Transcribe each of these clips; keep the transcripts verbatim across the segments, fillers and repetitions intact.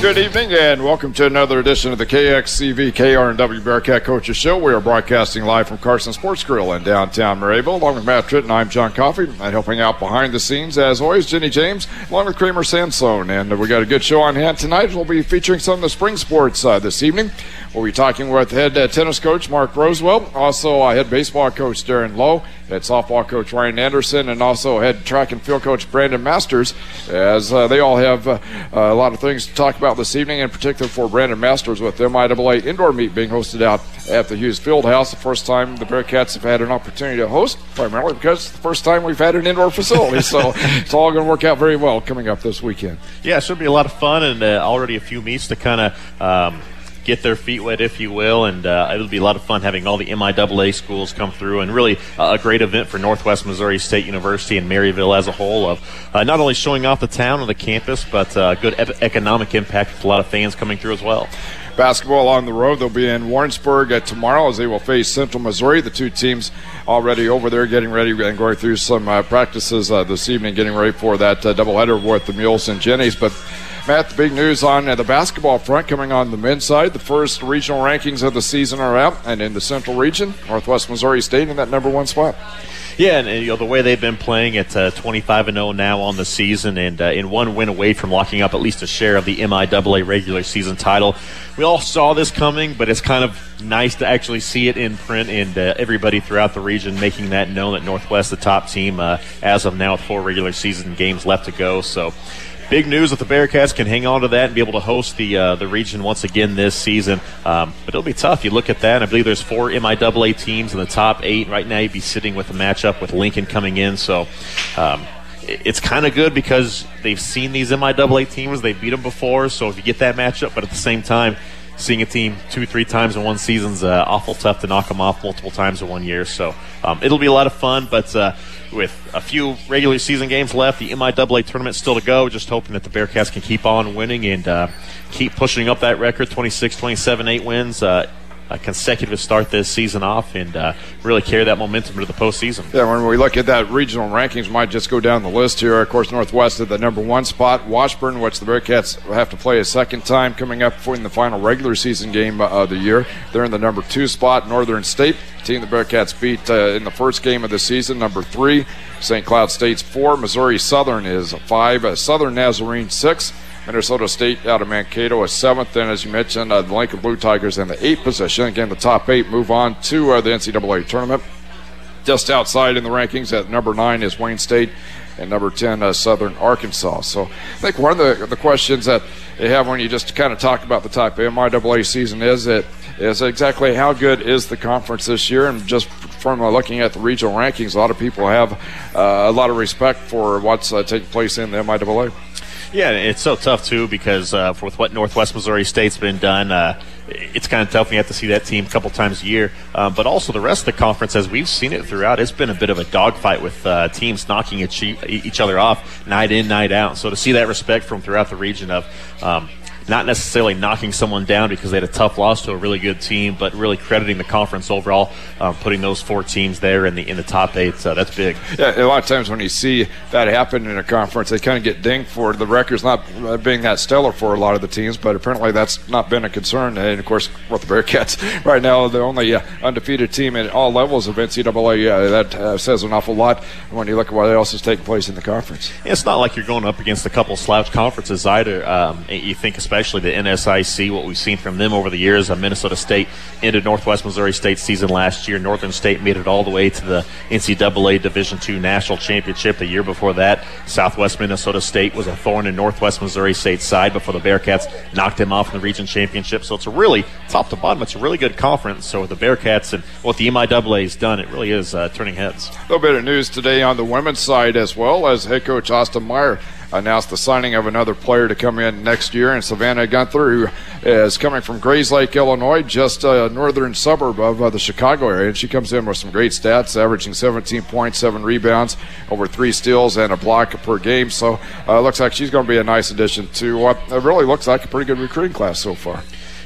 Good evening and welcome to another edition of the K X C V K R N W Bearcat Coaches Show. We are broadcasting live from Carson Sports Grill in downtown Maryville. Along with Matt Tritton, I'm John Coffey, and helping out behind the scenes, as always, Jenny James, along with Kramer Sansone. And we got a good show on hand tonight. We'll be featuring some of the spring sports uh, this evening. We'll be talking with head uh, tennis coach Mark Rosewell, also uh, head baseball coach Darren Lowe, head softball coach Ryan Anderson, and also head track and field coach Brandon Masters, as uh, they all have uh, a lot of things to talk about this evening, in particular for Brandon Masters with the M I A A indoor meet being hosted out at the Hughes Fieldhouse. The first time the Bearcats have had an opportunity to host, primarily because it's the first time we've had an indoor facility. So it's all going to work out very well coming up this weekend. Yeah, it should be a lot of fun, and uh, already a few meets to kind of um, get their feet wet, if you will, and uh, it'll be a lot of fun having all the M I A A schools come through, and really uh, a great event for Northwest Missouri State University and Maryville as a whole, of uh, not only showing off the town and the campus, but uh, good ep- economic impact with a lot of fans coming through as well. Basketball on the road. They'll be in Warrensburg uh, tomorrow as they will face Central Missouri. The two teams already over there getting ready and going through some uh, practices uh, this evening, getting ready for that uh, doubleheader with the Mules and Jennies. But Matt, the big news on uh, the basketball front coming on the men's side. The first regional rankings of the season are out, and in the Central region, Northwest Missouri State in that number one spot. Yeah, and, and you know the way they've been playing at uh, twenty-five and oh now on the season, and uh, in one win away from locking up at least a share of the M I A A regular season title. We all saw this coming, but it's kind of nice to actually see it in print, and uh, everybody throughout the region making that known that Northwest, the top team, uh, as of now with four regular season games left to go. So big news that the Bearcats can hang on to that and be able to host the uh, the region once again this season. Um, but it'll be tough. You look at that, and I believe there's four M I A A teams in the top eight. Right now you'd be sitting with a matchup with Lincoln coming in. So um, it's kind of good because they've seen these M I A A teams. They've beat them before. So if you get that matchup, but at the same time, seeing a team two, three times in one season's uh, awful tough to knock them off multiple times in one year. So um, it'll be a lot of fun, but uh, with a few regular season games left, the M I A A tournament still to go, just hoping that the Bearcats can keep on winning and uh, keep pushing up that record, twenty-six, twenty-seven, eight wins, uh, a consecutive start this season off, and uh, really carry that momentum into the postseason. Yeah, when we look at that regional rankings, might just go down the list here. Of course, Northwest at the number one spot. Washburn, which the Bearcats have to play a second time coming up in the final regular season game of the year. They're in the number two spot. Northern State, team the Bearcats beat uh, in the first game of the season, number three. Saint Cloud State's four. Missouri Southern is five. Uh, Southern Nazarene six. Minnesota State out of Mankato is seventh. And as you mentioned, uh, the Lincoln Blue Tigers in the eighth position. Again, the top eight move on to uh, the N C double A tournament. Just outside in the rankings at number nine is Wayne State, and number ten, uh, Southern Arkansas. So I think one of the, the questions that you have when you just kind of talk about the type of M I A A season is that is exactly how good is the conference this year. And just from uh, looking at the regional rankings, a lot of people have uh, a lot of respect for what's uh, taking place in the M I A A. Yeah, it's so tough, too, because uh, with what Northwest Missouri State's been done, uh, it's kind of tough when you have to see that team a couple times a year. Um, but also the rest of the conference, as we've seen it throughout, it's been a bit of a dogfight with uh, teams knocking each, each other off night in, night out. So to see that respect from throughout the region of um, not necessarily knocking someone down because they had a tough loss to a really good team, but really crediting the conference overall, um, putting those four teams there in the in the top eight. So that's big. Yeah, a lot of times when you see that happen in a conference, they kind of get dinged for the record's not being that stellar for a lot of the teams, but apparently that's not been a concern. And, of course, with the Bearcats right now, the only uh, undefeated team at all levels of N C double A, uh, that uh, says an awful lot when you look at what else is taking place in the conference. It's not like you're going up against a couple slouch conferences either. Um, you think especially Especially the N S I C, what we've seen from them over the years. Uh, Minnesota State ended Northwest Missouri State season last year. Northern State made it all the way to the N C double A Division two National Championship the year before that. Southwest Minnesota State was a thorn in Northwest Missouri State's side before the Bearcats knocked them off in the region championship. So it's a really, top to bottom, it's a really good conference. So with the Bearcats and what the M I A A has done, it really is uh, turning heads. A little bit of news today on the women's side as well, as head coach Austin Meyer announced the signing of another player to come in next year, and Savannah Gunther, who is coming from Grayslake, Illinois, just a northern suburb of uh, the Chicago area, and she comes in with some great stats, averaging seventeen points, seven rebounds, over three steals, and a block per game. So uh, looks like she's going to be a nice addition to what really looks like a pretty good recruiting class so far.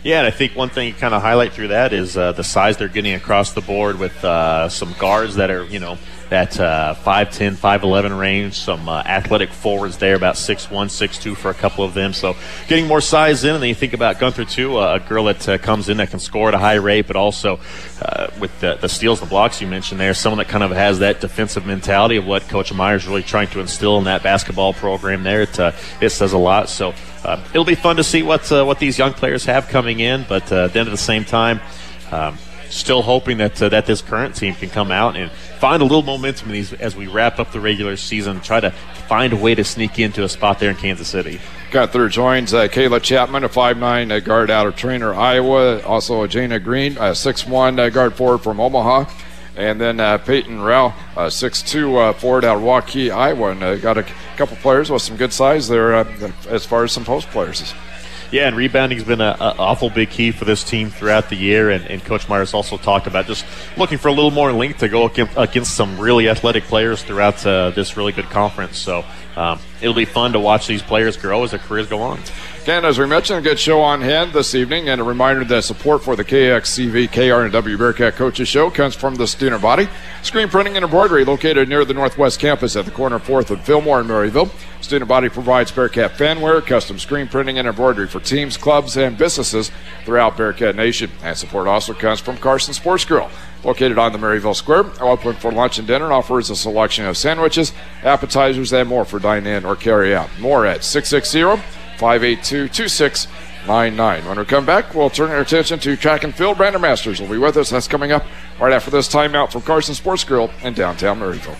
Yeah, and I think one thing you kind of highlight through that is uh, the size they're getting across the board with uh, some guards that are, you know, that uh, five ten, five eleven range, some uh, athletic forwards there, about six one, six two for a couple of them. So getting more size in, and then you think about Gunther, too, uh, a girl that uh, comes in that can score at a high rate, but also uh, with the, the steals, the blocks you mentioned there, someone that kind of has that defensive mentality of what Coach Meyer's really trying to instill in that basketball program there. It, uh, it says a lot. So uh, it'll be fun to see what, uh, what these young players have coming in, but uh, then at the same time, um, still hoping that uh, that this current team can come out and find a little momentum in these as we wrap up the regular season, try to find a way to sneak into a spot there in Kansas City. Gunther joins uh, Kayla Chapman, a five nine uh, guard out of Trainer, Iowa. Also, uh, Jana Green, a six one uh, guard forward from Omaha. And then uh, Peyton Rao, uh, six two uh, forward out of Waukee, Iowa. And uh, got a couple players with some good size there uh, as far as some post players. Yeah, and rebounding has been an awful big key for this team throughout the year, and, and Coach Myers also talked about just looking for a little more length to go against, against some really athletic players throughout uh, this really good conference. So um, it'll be fun to watch these players grow as their careers go on. Again, as we mentioned, a good show on hand this evening, and a reminder that support for the K X C V, K R N W Bearcat Coaches Show comes from the student body. Screen printing and embroidery located near the Northwest Campus at the corner of fourth and Fillmore in Maryville. Student body provides Bearcat fanwear, custom screen printing and embroidery for teams, clubs, and businesses throughout Bearcat Nation. And support also comes from Carson Sports Grill, located on the Maryville Square, open for lunch and dinner, and offers a selection of sandwiches, appetizers, and more for dine-in or carry-out. More at six six zero, five eight two, two six nine nine. When we come back, we'll turn our attention to track and field. Brandon Masters will be with us. That's coming up right after this timeout from Carson Sports Grill in downtown Maryville.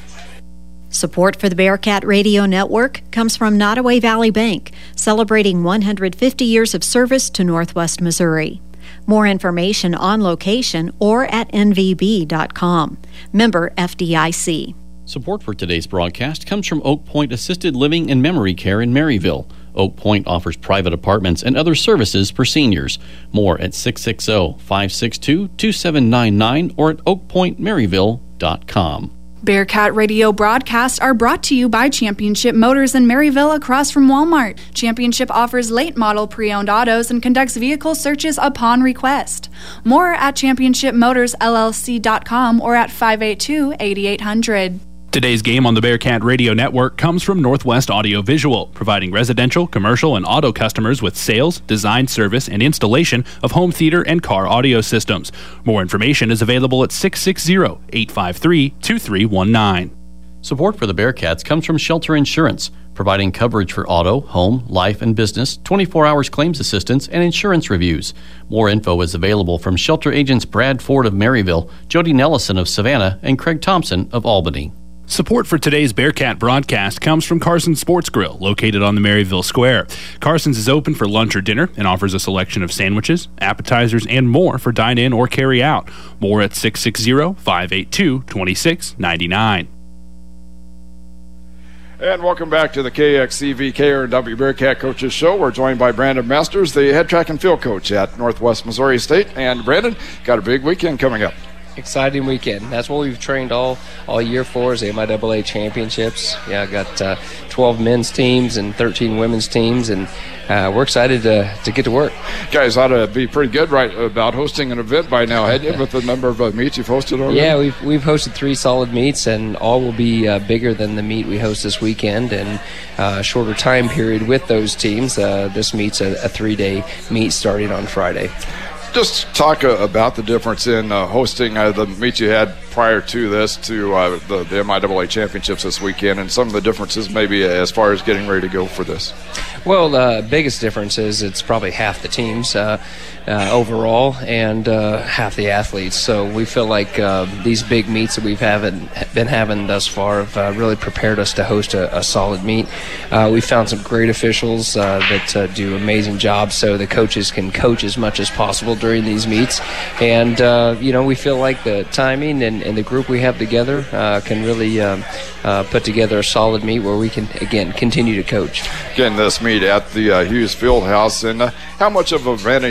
Support for the Bearcat Radio Network comes from Nottoway Valley Bank, celebrating one hundred fifty years of service to Northwest Missouri. More information on location or at N V B dot com. Member F D I C. Support for today's broadcast comes from Oak Point Assisted Living and Memory Care in Maryville. Oak Point offers private apartments and other services for seniors. More at six six zero, five six two, two seven nine nine or at oak point maryville dot com. Bearcat Radio broadcasts are brought to you by Championship Motors in Maryville across from Walmart. Championship offers late model pre-owned autos and conducts vehicle searches upon request. More at championship motors L L C dot com or at five eight two, eight eight zero zero. Today's game on the Bearcat Radio Network comes from Northwest Audio Visual, providing residential, commercial, and auto customers with sales, design, service, and installation of home theater and car audio systems. More information is available at six six zero, eight five three, two three one nine. Support for the Bearcats comes from Shelter Insurance, providing coverage for auto, home, life, and business, twenty-four hours claims assistance, and insurance reviews. More info is available from Shelter agents Brad Ford of Maryville, Jody Nellison of Savannah, and Craig Thompson of Albany. Support for today's Bearcat broadcast comes from Carson Sports Grill, located on the Maryville Square. Carson's is open for lunch or dinner and offers a selection of sandwiches, appetizers, and more for dine-in or carry-out. More at six six zero, five eight two, two six nine nine. And welcome back to the K X C V K R N W Bearcat Coaches Show. We're joined by Brandon Masters, the head track and field coach at Northwest Missouri State. And Brandon, got a big weekend coming up. Exciting weekend. That's what we've trained all all year for, is the M I A A championships. Yeah, I got uh, twelve men's teams and thirteen women's teams, and uh, we're excited to, to get to work. You guys ought to be pretty good right about hosting an event by now, hadn't you, with the number of uh, meets you've hosted already? Yeah, we've we've hosted three solid meets, and all will be uh, bigger than the meet we host this weekend, and uh, a shorter time period with those teams. Uh, this meet's a, a three-day meet starting on Friday. Just talk uh, about the difference in uh, hosting uh, the meets you had prior to this to uh, the, the M I A A championships this weekend, and some of the differences maybe as far as getting ready to go for this. Well, the biggest difference is it's probably half the teams uh, uh, overall and uh, half the athletes. So we feel like uh, these big meets that we've haven't, been having thus far have uh, really prepared us to host a, a solid meet. Uh, we found some great officials uh, that uh, do amazing jobs, so the coaches can coach as much as possible during these meets. And, uh, you know, we feel like the timing and, and the group we have together uh, can really um, uh, put together a solid meet where we can, again, continue to coach. Again, this meet at the uh, Hughes Fieldhouse, and uh, how much of an advantage is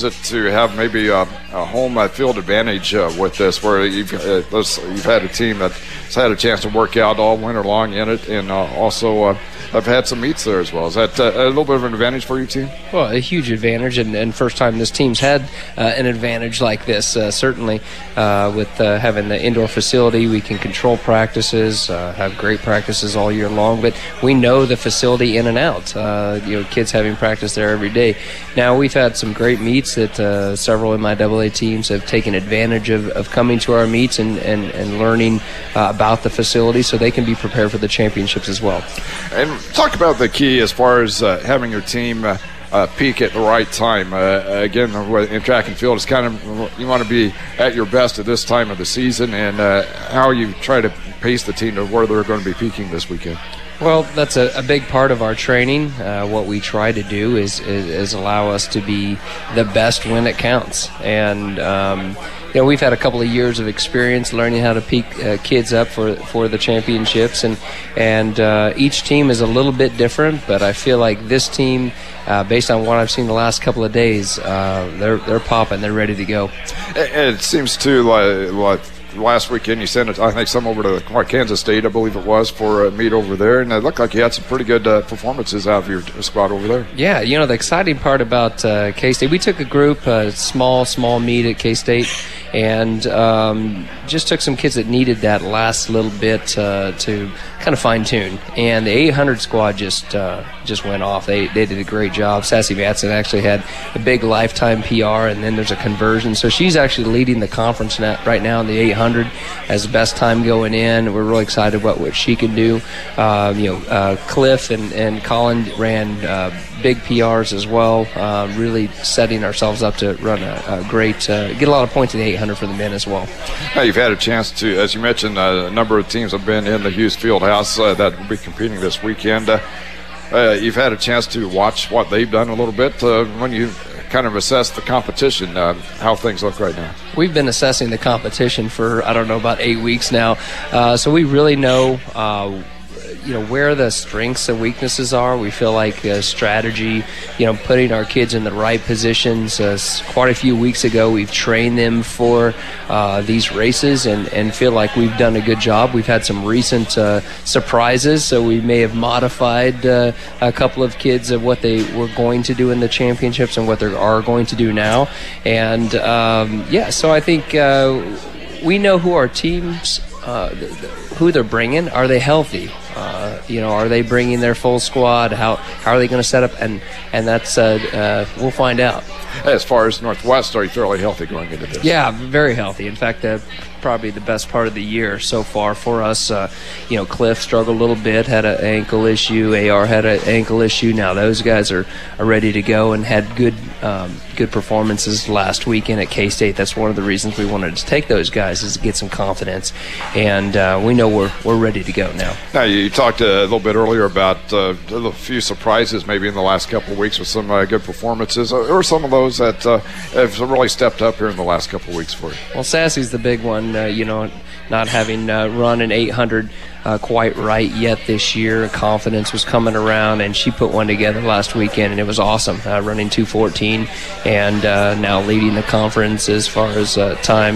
is it to have maybe a, a home uh, field advantage uh, with this, where you've uh, you've had a team that's had a chance to work out all winter long in it, and uh, also uh, have had some meets there as well? Is that uh, a little bit of an advantage for your team? Well, a huge advantage, and, and first time this team's had uh, an advantage like this. Uh, certainly, uh, with uh, having the indoor facility, we can control practices, uh, have great practices all year long. But we know the facility in and out. Uh, you know, kids having practice there every day. Now we've had some great meets that uh, several M I A A teams have taken advantage of, of coming to our meets and and, and learning uh, about the facility, so they can be prepared for the championships as well. And talk about the key as far as uh, having your team uh, uh, peak at the right time. Uh, again, in track and field, it's kind of, you want to be at your best at this time of the season, and uh, how you try to pace the team to where they're going to be peaking this weekend. Well, that's a, a big part of our training. Uh, what we try to do is, is, is allow us to be the best when it counts. And um, you know, we've had a couple of years of experience learning how to peak uh, kids up for for the championships, and and uh, each team is a little bit different. But I feel like this team, uh, based on what I've seen the last couple of days, uh, they're they're popping, they're ready to go. It, it seems too like. like last weekend you sent it, I think, some over to what, Kansas State, I believe it was, for a meet over there, and it looked like you had some pretty good uh, performances out of your squad over there. Yeah, you know, the exciting part about uh, K-State, we took a group, a small, small meet at K-State, and um, just took some kids that needed that last little bit uh, to kind of fine-tune. And the eight hundred squad just uh, just went off. They they did a great job. Sassy Matson actually had a big lifetime P R, and then there's a conversion. So she's actually leading the conference now, right now in the eight hundred as the best time going in. We're really excited about what she can do. Uh, you know, uh, Cliff and, and Colin ran uh, big P Rs as well, uh, really setting ourselves up to run a, a great, uh, get a lot of points in the eight hundred for the men as well. Now, you've had a chance to, as you mentioned, uh, a number of teams have been in the Hughes Fieldhouse uh, that will be competing this weekend. Uh, uh, you've had a chance to watch what they've done a little bit. Uh, when you kind of assess the competition, uh, how things look right now? We've been assessing the competition for, I don't know, about eight weeks now. Uh, so we really know uh, you know, where the strengths and weaknesses are. We feel like uh, strategy, you know, putting our kids in the right positions. Uh, quite a few weeks ago, we've trained them for uh, these races, and, and feel like we've done a good job. We've had some recent uh, surprises, so we may have modified uh, a couple of kids of what they were going to do in the championships and what they are going to do now. And um, yeah, so I think uh, we know who our teams, uh, who they're bringing. Are they healthy? Uh, you know, are they bringing their full squad? How how are they going to set up? And and that's uh, uh, we'll find out. As far as Northwest, are you fairly healthy going into this? Yeah, very healthy. In fact, uh, probably the best part of the year so far for us. Uh, you know, Cliff struggled a little bit, had an ankle issue. A R had an ankle issue. Now those guys are, are ready to go and had good um, good performances last weekend at K-State. That's one of the reasons we wanted to take those guys, is to get some confidence. And uh, we know we're we're ready to go now. Now, you talked a little bit earlier about uh, a few surprises maybe in the last couple of weeks with some uh, good performances. Or some of those that uh, have really stepped up here in the last couple of weeks for you? Well, Sassy's the big one, uh, you know, not having uh, run an eight hundred uh, quite right yet this year. Confidence was coming around, and she put one together last weekend, and it was awesome, uh, running two fourteen, and uh, now leading the conference as far as uh, time.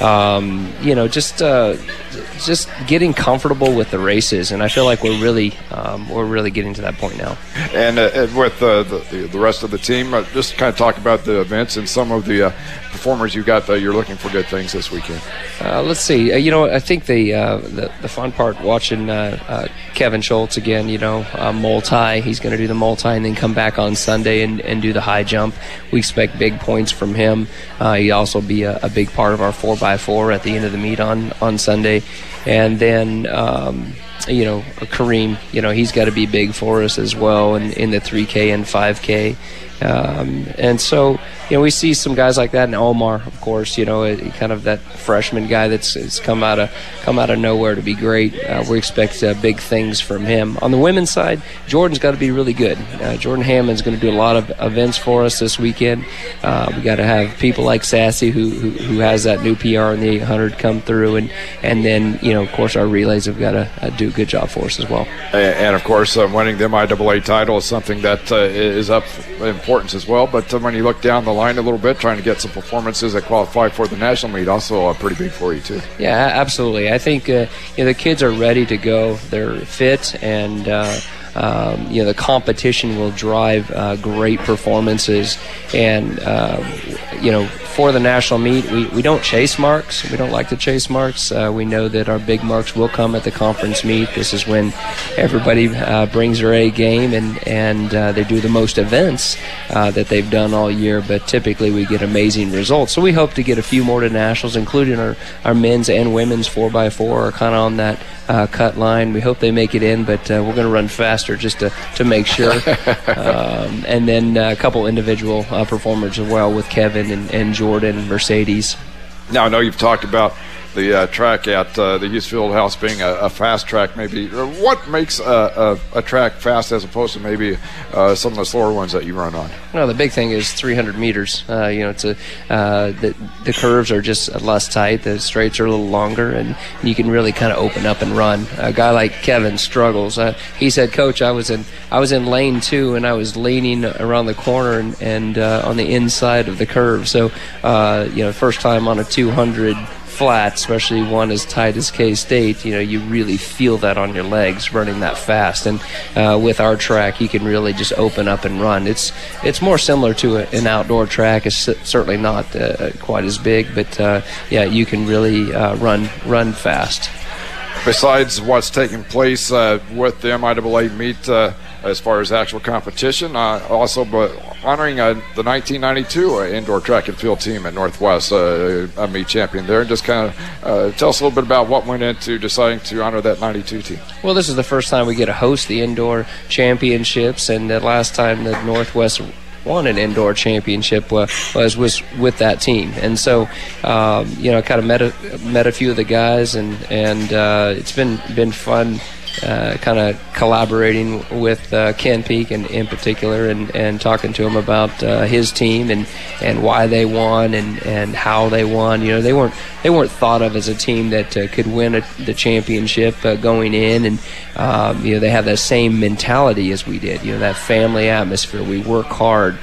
Um, you know, just uh, just getting comfortable with the races, and I feel like we're really um, we're really getting to that point now. And, uh, and with uh, the, the rest of the team, uh, just kind of talk about the events and some of the uh, performers you got that you're looking for good things this weekend. Uh, let's see. Uh, you know, I think the, uh, the the fun part watching uh, uh, Kevin Schultz again. You know, uh, multi. He's going to do the multi and then come back on Sunday and, and do the high jump. We expect big points from him. Uh, he'll also be a, a big part of our four by four at the end of the meet on on Sunday, and then. Um, You know, Kareem, you know, he's got to be big for us as well in, in the three K and five K. Um, and so, you know, we see some guys like that, and Omar, of course, you know, kind of that freshman guy that's, that's come out of come out of nowhere to be great. Uh, we expect uh, big things from him. On the women's side, Jordan's got to be really good. Uh, Jordan Hammond's going to do a lot of events for us this weekend. Uh, we got to have people like Sassy, who, who who has that new P R in the eight hundred, come through, and and then, you know, of course, our relays have got to uh, do a good job for us as well. And, and of course, uh, winning the M I A A title is something that uh, is up in importance as well. But uh, when you look down the line a little bit, trying to get some performances that qualify for the national meet, also uh, pretty big for you too. Yeah, absolutely. I think uh, you know the kids are ready to go. They're fit, and uh, um, you know the competition will drive uh, great performances. And uh, you know for the national meet, we, we don't chase marks. We don't like to chase marks. Uh, we know that our big marks will come at the conference meet. This is when everybody uh, brings their A game, and and uh, they do the most events uh, that they've done all year. But typically, we get amazing results. So we hope to get a few more to nationals, including our, our men's and women's four by four are kind of on that uh, cut line. We hope they make it in, but uh, we're going to run faster just to, to make sure. um, and then uh, a couple individual uh, performers as well with Kevin and, and Jordan and Mercedes. Now, I know you've talked about the uh, track at uh, the Hughes Fieldhouse being a, a fast track. Maybe what makes a, a, a track fast as opposed to maybe uh, some of the slower ones that you run on? No, the big thing is three hundred meters. Uh, you know, it's a uh, the the curves are just less tight. The straights are a little longer, and you can really kind of open up and run. A guy like Kevin struggles. Uh, he said, "Coach, I was in I was in lane two, and I was leaning around the corner and, and uh, on the inside of the curve. So, uh, you know, first time on a two hundred." Flat, especially one as tight as K-State, you know, you really feel that on your legs running that fast. And uh, with our track, you can really just open up and run. It's it's more similar to a, an outdoor track. It's certainly not uh, quite as big, but uh, yeah, you can really uh, run run fast. Besides what's taking place uh, with the M I A A meet uh, as far as actual competition, uh, also but honoring uh, the nineteen ninety-two uh, indoor track and field team at Northwest, uh, a meet champion there, and just kind of uh, tell us a little bit about what went into deciding to honor that ninety-two team. Well, this is the first time we get to host the indoor championships, and the last time that Northwest won an indoor championship was, was was with that team. And so um, you know, kind of met a, met a few of the guys, and and uh, it's been been fun uh, kind of collaborating with uh, Ken Peak in, in particular, and, and talking to him about uh, his team and, and why they won and, and how they won. You know, they weren't they weren't thought of as a team that uh, could win a, the championship uh, going in, and um, you know, they have that same mentality as we did. You know, that family atmosphere. We work hard.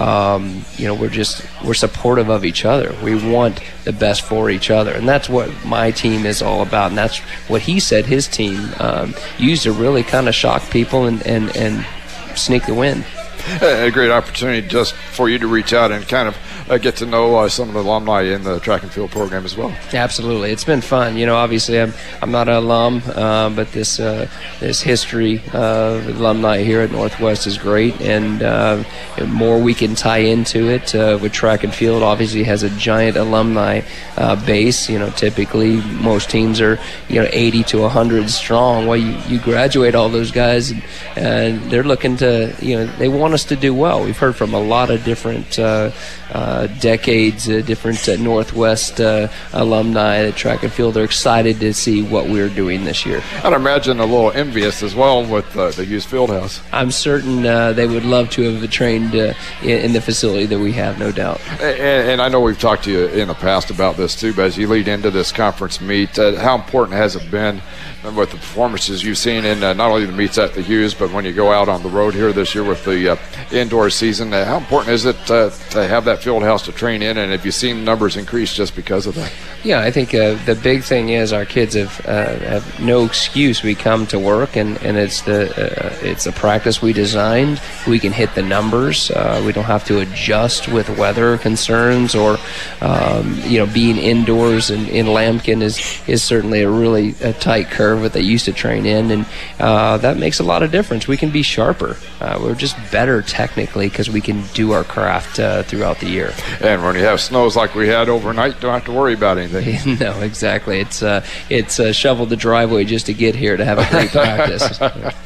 Um, you know, we're just we're supportive of each other. We want the best for each other, and that's what my team is all about. And that's what he said his team um, used to really kind of shock people and, and, and sneak the win. A great opportunity just for you to reach out and kind of uh, get to know uh, some of the alumni in the track and field program as well. Absolutely, it's been fun. You know, obviously I'm I'm not an alum, uh, but this uh, this history of alumni here at Northwest is great, and uh, the more we can tie into it uh, with track and field. Obviously, has a giant alumni uh, base. You know, typically most teams are you know eighty to one hundred strong. Well, you, you graduate all those guys, and, and they're looking to you know they want us to do well. We've heard from a lot of different uh, uh, decades, uh, different uh, Northwest uh, alumni at track and field. They're excited to see what we're doing this year. I'd imagine a little envious as well with uh, the Hughes Fieldhouse. I'm certain uh, they would love to have trained uh, in, in the facility that we have, no doubt. And, and I know we've talked to you in the past about this too, but as you lead into this conference meet, uh, how important has it been with the performances you've seen in uh, not only the meets at the Hughes, but when you go out on the road here this year with the uh, indoor season, uh, how important is it uh, to have that field house to train in, and have you seen numbers increase just because of that? Yeah, I think uh, the big thing is our kids have uh, have no excuse. We come to work, and, and it's the uh, it's the practice we designed. We can hit the numbers. Uh, we don't have to adjust with weather concerns or um, you know being indoors. And in Lambkin is is certainly a really a tight curve that they used to train in, and uh, that makes a lot of difference. We can be sharper. Uh, we're just better technically because we can do our craft uh, throughout the year. And when you have snows like we had overnight, don't have to worry about anything. No, exactly. It's uh, it's uh, shoveled the driveway just to get here to have a great practice.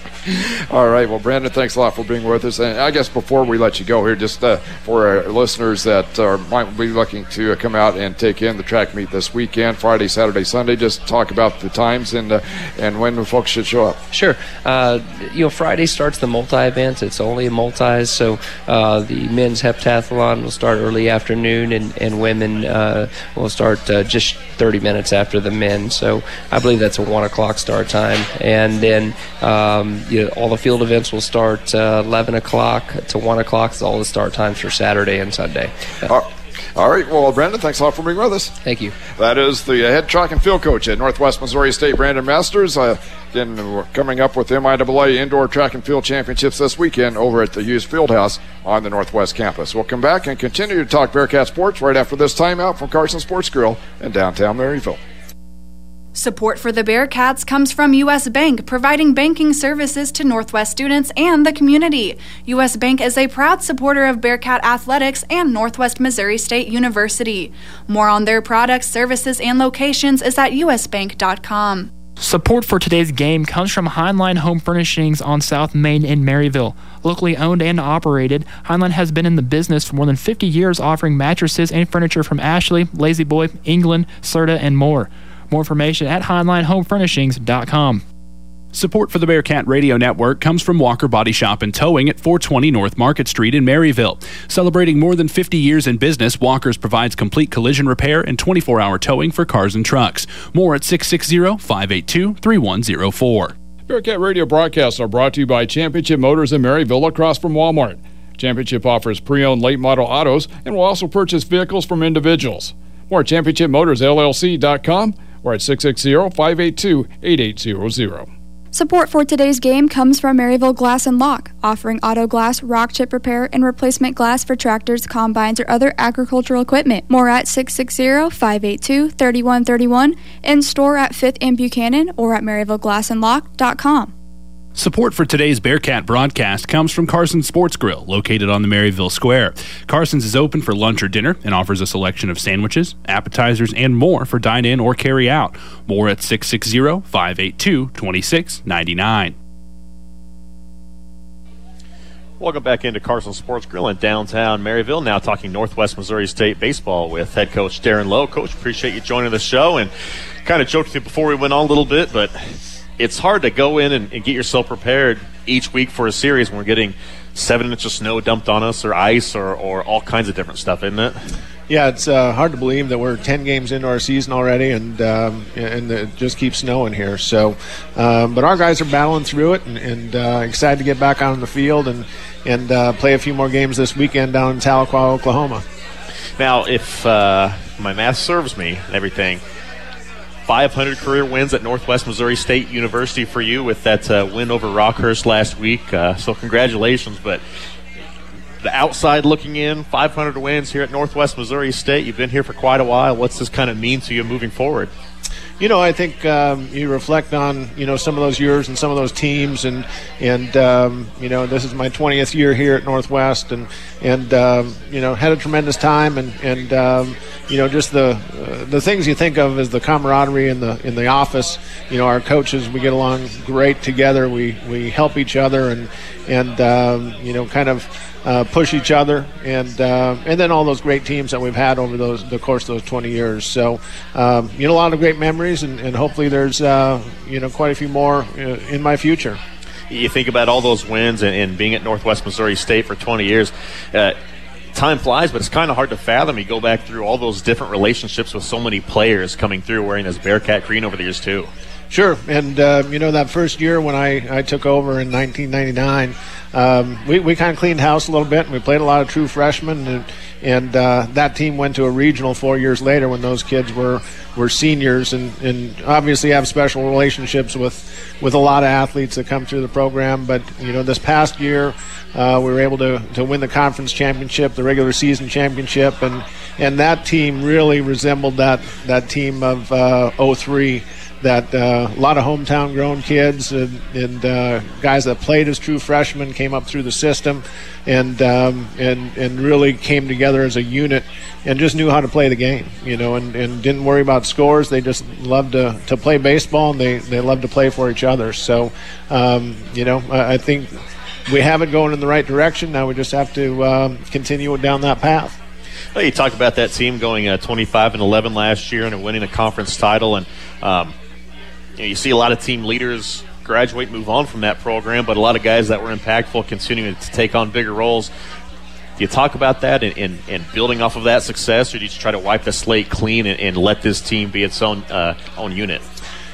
All right. Well, Brandon, thanks a lot for being with us. And I guess before we let you go here, just uh, for our listeners that are, might be looking to uh, come out and take in the track meet this weekend, Friday, Saturday, Sunday, just talk about the times and uh, and when the folks should show up. Sure. Uh, you know, Friday starts the multi-event. It's only a multis, so uh, the men's heptathlon will start early afternoon, and, and women uh, will start uh, just thirty minutes after the men. So I believe that's a one o'clock start time. And then, um, you the, all the field events will start uh, eleven o'clock to one o'clock. Is all the start times for Saturday and Sunday. Uh, All right, well, Brandon, thanks a lot for being with us. Thank you. That is the head track and field coach at Northwest Missouri State, Brandon Masters. Uh, again, we're coming up with M I A A Indoor Track and Field Championships this weekend over at the Hughes Fieldhouse on the Northwest campus. We'll come back and continue to talk Bearcat sports right after this timeout from Carson Sports Grill in downtown Maryville. Support for the Bearcats comes from U S. Bank, providing banking services to Northwest students and the community. U S. Bank is a proud supporter of Bearcat athletics and Northwest Missouri State University. More on their products, services, and locations is at u s bank dot com. Support for today's game comes from Heinlein Home Furnishings on South Main in Maryville. Locally owned and operated, Heinlein has been in the business for more than fifty years, offering mattresses and furniture from Ashley, Lazy Boy, England, Serta, and more. More information at heinlein home furnishings dot com. Support for the Bearcat Radio Network comes from Walker Body Shop and Towing at four twenty North Market Street in Maryville. Celebrating more than fifty years in business, Walker's provides complete collision repair and twenty-four hour towing for cars and trucks. More at six six zero, five eight two, three one zero four. Bearcat Radio broadcasts are brought to you by Championship Motors in Maryville across from Walmart. Championship offers pre-owned late model autos and will also purchase vehicles from individuals. More at championship motors l l c dot com or at six six zero, five eight two, eight eight zero zero. Support for today's game comes from Maryville Glass and Lock, offering auto glass, rock chip repair, and replacement glass for tractors, combines, or other agricultural equipment. More at six six zero, five eight two, three one three one, in store at fifth and Buchanan or at maryville glass and lock dot com. Support for today's Bearcat broadcast comes from Carson's Sports Grill, located on the Maryville Square. Carson's is open for lunch or dinner and offers a selection of sandwiches, appetizers, and more for dine-in or carry-out. More at six six zero, five eight two, two six nine nine. Welcome back into Carson Sports Grill in downtown Maryville. Now talking Northwest Missouri State baseball with head coach Darren Lowe. Coach, appreciate you joining the show, and kind of joked with you before we went on a little bit, but it's hard to go in and, and get yourself prepared each week for a series when we're getting seven inches of snow dumped on us or ice or, or all kinds of different stuff, isn't it? Yeah, it's uh, hard to believe that we're ten games into our season already, and um, and it just keeps snowing here. So, um, but our guys are battling through it, and, and uh, excited to get back out on the field and and uh, play a few more games this weekend down in Tahlequah, Oklahoma. Now, if uh, my math serves me and everything, five hundred career wins at Northwest Missouri State University for you with that uh, win over Rockhurst last week. Uh, so congratulations. But the outside looking in, five hundred wins here at Northwest Missouri State. You've been here for quite a while. What's this kind of mean to you moving forward? You know, I think um, you reflect on, you know, some of those years and some of those teams, and and um, you know, this is my twentieth year here at Northwest, and and um, you know, had a tremendous time, and and um, you know, just the uh, the things you think of as the camaraderie in the in the office. You know, our coaches, we get along great together. We we help each other, and and um, you know, kind of uh, push each other, and uh, and then all those great teams that we've had over those the course of those twenty years. So um, you know, a lot of great memories, and, and hopefully there's uh, you know, quite a few more uh, in my future. You think about all those wins and, and being at Northwest Missouri State for twenty years. Uh, time flies, but it's kind of hard to fathom. You go back through all those different relationships with so many players coming through wearing this Bearcat green over the years too. Sure, and uh, you know, that first year when I, I took over in nineteen ninety-nine, um, we, we kind of cleaned house a little bit, and we played a lot of true freshmen, and, and uh, that team went to a regional four years later when those kids were, were seniors, and, and obviously have special relationships with, with a lot of athletes that come through the program. But you know, this past year uh, we were able to, to win the conference championship, the regular season championship, and, and that team really resembled that, that team of uh, oh three. That uh, a lot of hometown grown kids and, and uh, guys that played as true freshmen came up through the system, and um, and and really came together as a unit and just knew how to play the game, you know, and, and didn't worry about scores. They just loved to, to play baseball, and they, they loved to play for each other. So, um, you know, I, I think we have it going in the right direction. Now we just have to um, continue down that path. Well, you talked about that team going uh, twenty-five and eleven last year and winning a conference title, and um, you know, you see a lot of team leaders graduate, move on from that program, but a lot of guys that were impactful continuing to take on bigger roles. Do you talk about that and, and, and building off of that success, or do you try to wipe the slate clean and, and let this team be its own uh, own unit?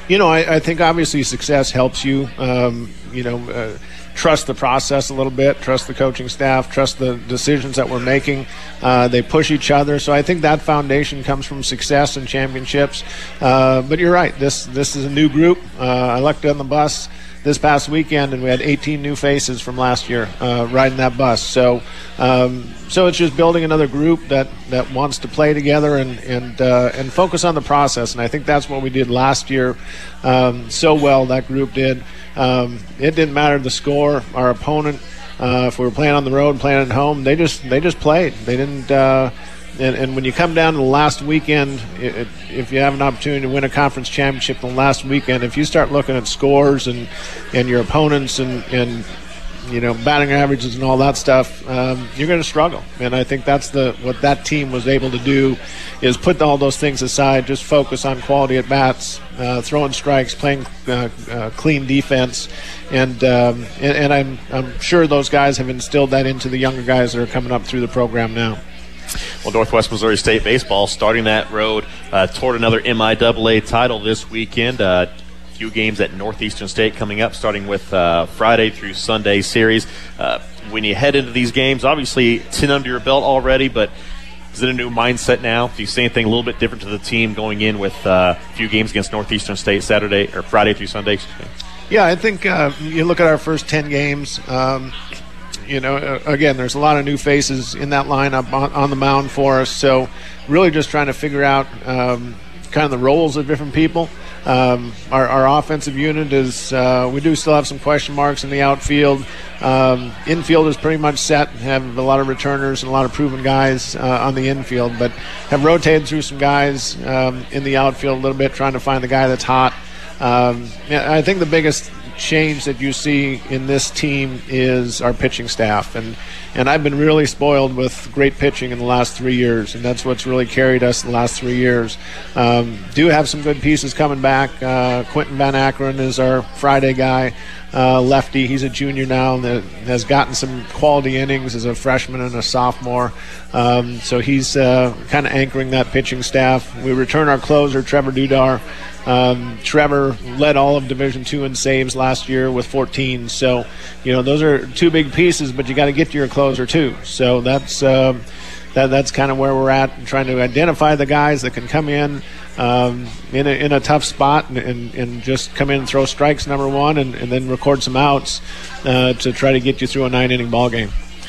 you know, I, I think obviously success helps you, um, you know, uh, trust the process a little bit, trust the coaching staff, trust the decisions that we're making. Uh, they push each other. So I think that foundation comes from success and championships. Uh, but you're right. This this is a new group. Uh, I lucked on the bus this past weekend, and we had eighteen new faces from last year uh, riding that bus. So um, so it's just building another group that, that wants to play together and and uh, and focus on the process. And I think that's what we did last year um, so well, that group did. Um, it didn't matter the score, our opponent. Uh, if we were playing on the road, playing at home, they just they just played. They didn't. Uh, and, and when you come down to the last weekend, it, it, if you have an opportunity to win a conference championship the last weekend, if you start looking at scores and and your opponents and and you know batting averages and all that stuff, um, you're going to struggle. And I think that's the what that team was able to do, is put all those things aside, just focus on quality at bats, uh, throwing strikes, playing uh, uh, clean defense, and, um, and and I'm I'm sure those guys have instilled that into the younger guys that are coming up through the program now. Well, Northwest Missouri State baseball starting that road uh, toward another M I double A title this weekend. Uh, few games at Northeastern State coming up, starting with uh, Friday through Sunday series. Uh, when you head into these games, obviously ten under your belt already, but is it a new mindset now? Do you see anything a little bit different to the team going in with uh, a few games against Northeastern State Saturday or Friday through Sunday? Yeah, I think uh, you look at our first ten games. Um, you know, uh, again, there's a lot of new faces in that lineup on, on the mound for us. So, really, just trying to figure out um, kind of the roles of different people. Um, our, our offensive unit is, uh, we do still have some question marks in the outfield. Um, infield is pretty much set, have a lot of returners and a lot of proven guys uh, on the infield, but have rotated through some guys um, in the outfield a little bit, trying to find the guy that's hot. Um, I think the biggest change that you see in this team is our pitching staff, and and I've been really spoiled with great pitching in the last three years, and that's what's really carried us the last three years. Um, do have some good pieces coming back. Uh, Quentin Van Akron is our Friday guy, uh, lefty. He's a junior now and has gotten some quality innings as a freshman and a sophomore. Um, so he's uh, kind of anchoring that pitching staff. We return our closer, Trevor Dudar. Um, Trevor led all of Division Two in saves last year with fourteen. So, you know, those are two big pieces, but you got to get to your closer too. So that's um, that, that's kind of where we're at, trying to identify the guys that can come in um, in, a, in a tough spot and, and, and just come in and throw strikes, number one, and, and then record some outs uh, to try to get you through a nine-inning ball game.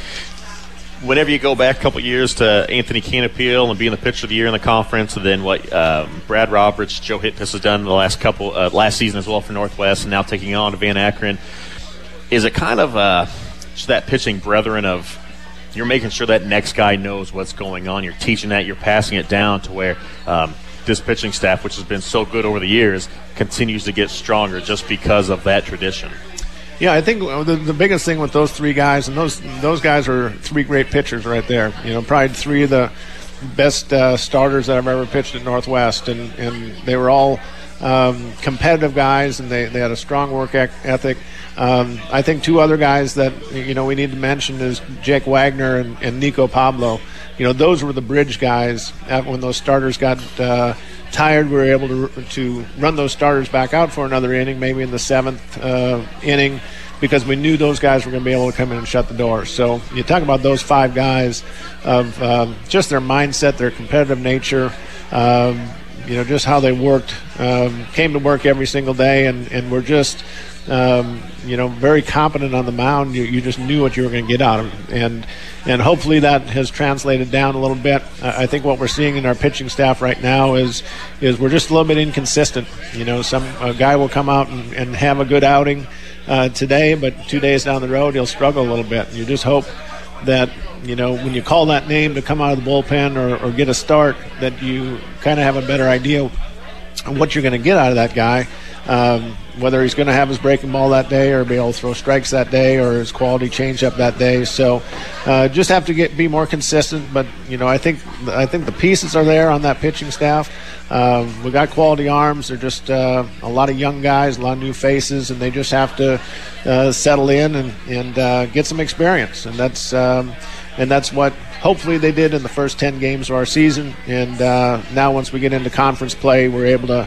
Whenever you go back a couple years to Anthony Canapiel and being the pitcher of the year in the conference, and then what um, Brad Roberts, Joe Hitkus has done in the last couple uh, last season as well for Northwest, and now taking on Van Akron, is it kind of uh, just that pitching brethren of you're making sure that next guy knows what's going on, you're teaching that, you're passing it down to where um, this pitching staff, which has been so good over the years, continues to get stronger just because of that tradition? Yeah, I think the, the biggest thing with those three guys, and those those guys are three great pitchers right there. You know, probably three of the best uh, starters that I've ever pitched at Northwest, and, and they were all um, competitive guys, and they, they had a strong work ethic. Um, I think two other guys that, you know, we need to mention is Jake Wagner and, and Nico Pablo. You know, those were the bridge guys. When those starters got uh, tired, we were able to to run those starters back out for another inning, maybe in the seventh uh, inning, because we knew those guys were going to be able to come in and shut the door. So you talk about those five guys of um, just their mindset, their competitive nature, um, you know, just how they worked, um, came to work every single day, and, and were just, um, you know, very competent on the mound. You, you just knew what you were going to get out of them. And and hopefully that has translated down a little bit. I think what we're seeing in our pitching staff right now is is we're just a little bit inconsistent. You know, some a guy will come out and, and have a good outing uh, today, but two days down the road he'll struggle a little bit. You just hope that, you know, when you call that name to come out of the bullpen or, or get a start, that you kind of have a better idea of what you're going to get out of that guy. Um, whether he's going to have his breaking ball that day or be able to throw strikes that day or his quality changeup that day. So uh, just have to get be more consistent. But, you know, I think I think the pieces are there on that pitching staff. Uh, we got quality arms. They're just uh, a lot of young guys, a lot of new faces, and they just have to uh, settle in and, and uh, get some experience. And that's um, and that's what hopefully they did in the first ten games of our season. And uh, now once we get into conference play, we're able to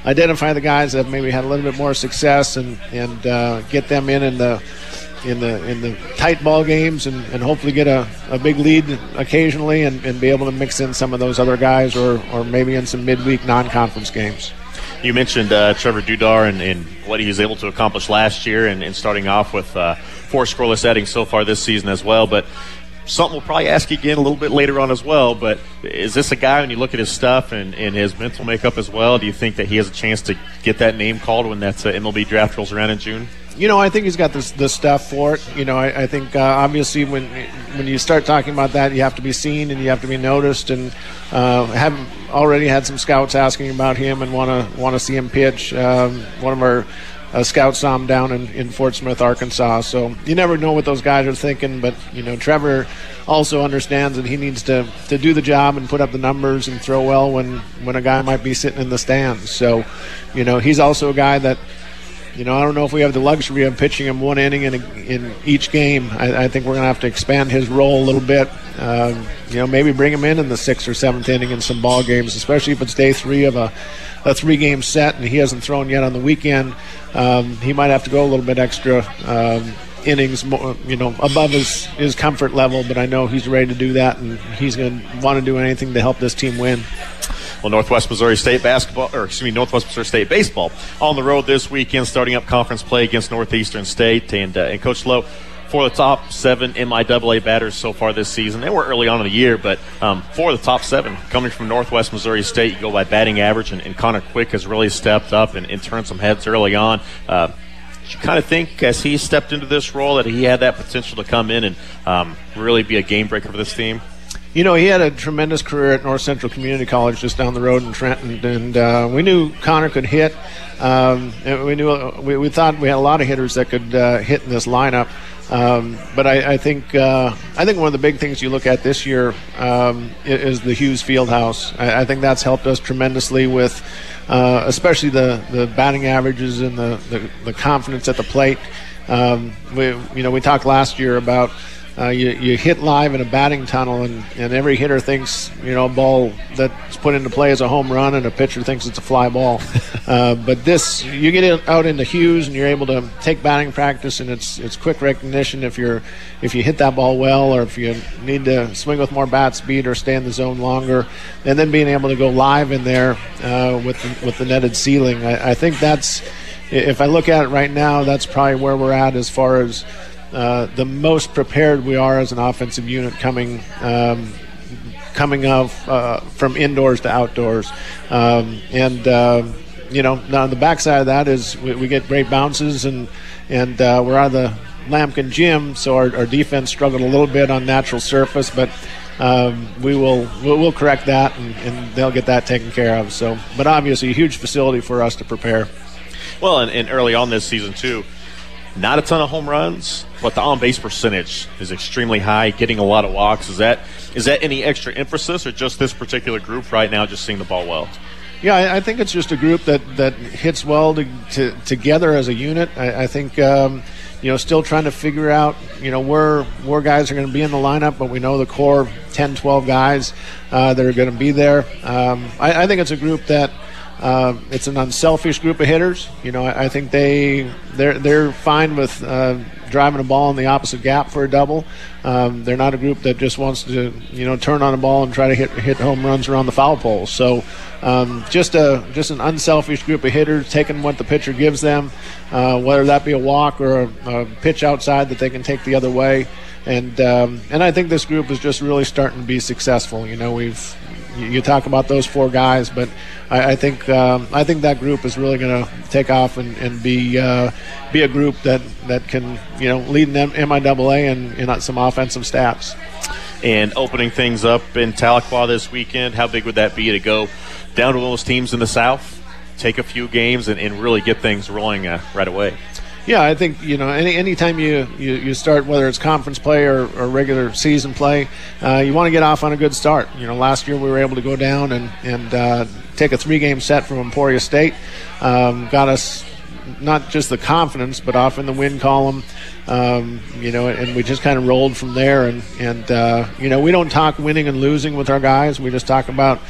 identify the guys that maybe had a little bit more success and and uh, get them in in the in the in the tight ball games and, and hopefully get a, a big lead occasionally and, and be able to mix in some of those other guys or, or maybe in some midweek non-conference games. You mentioned uh, Trevor Dudar and, and what he was able to accomplish last year and, and starting off with uh, four scoreless settings so far this season as well, but something we'll probably ask you again a little bit later on as well, but is this a guy, when you look at his stuff and, and his mental makeup as well, do you think that he has a chance to get that name called when that uh, M L B draft rolls around in June? You know, I think he's got the the stuff for it. You know, I, I think uh, obviously when when you start talking about that, you have to be seen and you have to be noticed. And uh, have already had some scouts asking about him and want to want to see him pitch. Um, one of our uh, scouts saw him down in, in Fort Smith, Arkansas. So you never know what those guys are thinking. But you know, Trevor also understands that he needs to, to do the job and put up the numbers and throw well when when a guy might be sitting in the stands. So, you know, he's also a guy that. You know, I don't know if we have the luxury of pitching him one inning in, a, in each game. I, I think we're going to have to expand his role a little bit. Um, you know, maybe bring him in in the sixth or seventh inning in some ball games, especially if it's day three of a, a three-game set and he hasn't thrown yet on the weekend. Um, he might have to go a little bit extra um, innings, you know, above his, his comfort level, but I know he's ready to do that, and he's going to want to do anything to help this team win. Well, Northwest Missouri State basketball, or excuse me, Northwest Missouri State baseball on the road this weekend, starting up conference play against Northeastern State. And, uh, and Coach Lowe, for the top seven M I double A batters so far this season, they were early on in the year, but um, for the top seven coming from Northwest Missouri State, you go by batting average, and, and Connor Quick has really stepped up and, and turned some heads early on. Uh, did you kind of think, as he stepped into this role, that he had that potential to come in and um, really be a game breaker for this team? You know, he had a tremendous career at North Central Community College just down the road in Trenton, and uh, we knew Connor could hit. Um, and we knew we, we thought we had a lot of hitters that could uh, hit in this lineup. Um, but I, I think uh, I think one of the big things you look at this year um, is the Hughes Fieldhouse. I, I think that's helped us tremendously with, uh, especially the, the batting averages and the, the, the confidence at the plate. Um, we you know we talked last year about. Uh, you, you hit live in a batting tunnel, and, and every hitter thinks, you know, a ball that's put into play is a home run, and a pitcher thinks it's a fly ball. uh, but this, you get it out into Hughes, and you're able to take batting practice, and it's it's quick recognition if you're if you hit that ball well, or if you need to swing with more bat speed or stay in the zone longer, and then being able to go live in there uh, with the, with the netted ceiling. I, I think that's, if I look at it right now, that's probably where we're at as far as. Uh, the most prepared we are as an offensive unit coming um, coming of uh, from indoors to outdoors, um, and uh, you know, now the backside of that is we, we get great bounces, and and uh, we're out of the Lampkin gym, so our, our defense struggled a little bit on natural surface, but um, we will we'll, we'll correct that, and, and they'll get that taken care of. So, but obviously, a huge facility for us to prepare. Well, and, and early on this season too. Not a ton of home runs, but the on-base percentage is extremely high, getting a lot of walks. Is that is that any extra emphasis, or just this particular group right now just seeing the ball well? Yeah, I, I think it's just a group that, that hits well to, to, together as a unit. I, I think, um, you know, still trying to figure out, you know, where, where guys are going to be in the lineup, but we know the core ten, twelve guys uh, that are going to be there. Um, I, I think it's a group that Uh, it's an unselfish group of hitters. You know, I, I think they they're they're fine with uh, driving a ball in the opposite gap for a double. Um, they're not a group that just wants to, you know, turn on a ball and try to hit hit home runs around the foul pole. So um, just a just an unselfish group of hitters taking what the pitcher gives them, uh, whether that be a walk or a, a pitch outside that they can take the other way. And um, and I think this group is just really starting to be successful. You know, we've you, you talk about those four guys, but I, I think um, I think that group is really going to take off and, and be uh, be a group that, that can, you know, lead in M I double A and, and some offensive stats. And opening things up in Tahlequah this weekend, how big would that be to go down to those teams in the South, take a few games, and, and really get things rolling uh, right away? Yeah, I think, you know, any anytime you, you, you start, whether it's conference play or, or regular season play, uh, you want to get off on a good start. You know, last year we were able to go down and, and uh, take a three-game set from Emporia State. Um, got us not just the confidence, but off in the win column, um, you know, and we just kind of rolled from there. And, and uh, you know, we don't talk winning and losing with our guys. We just talk about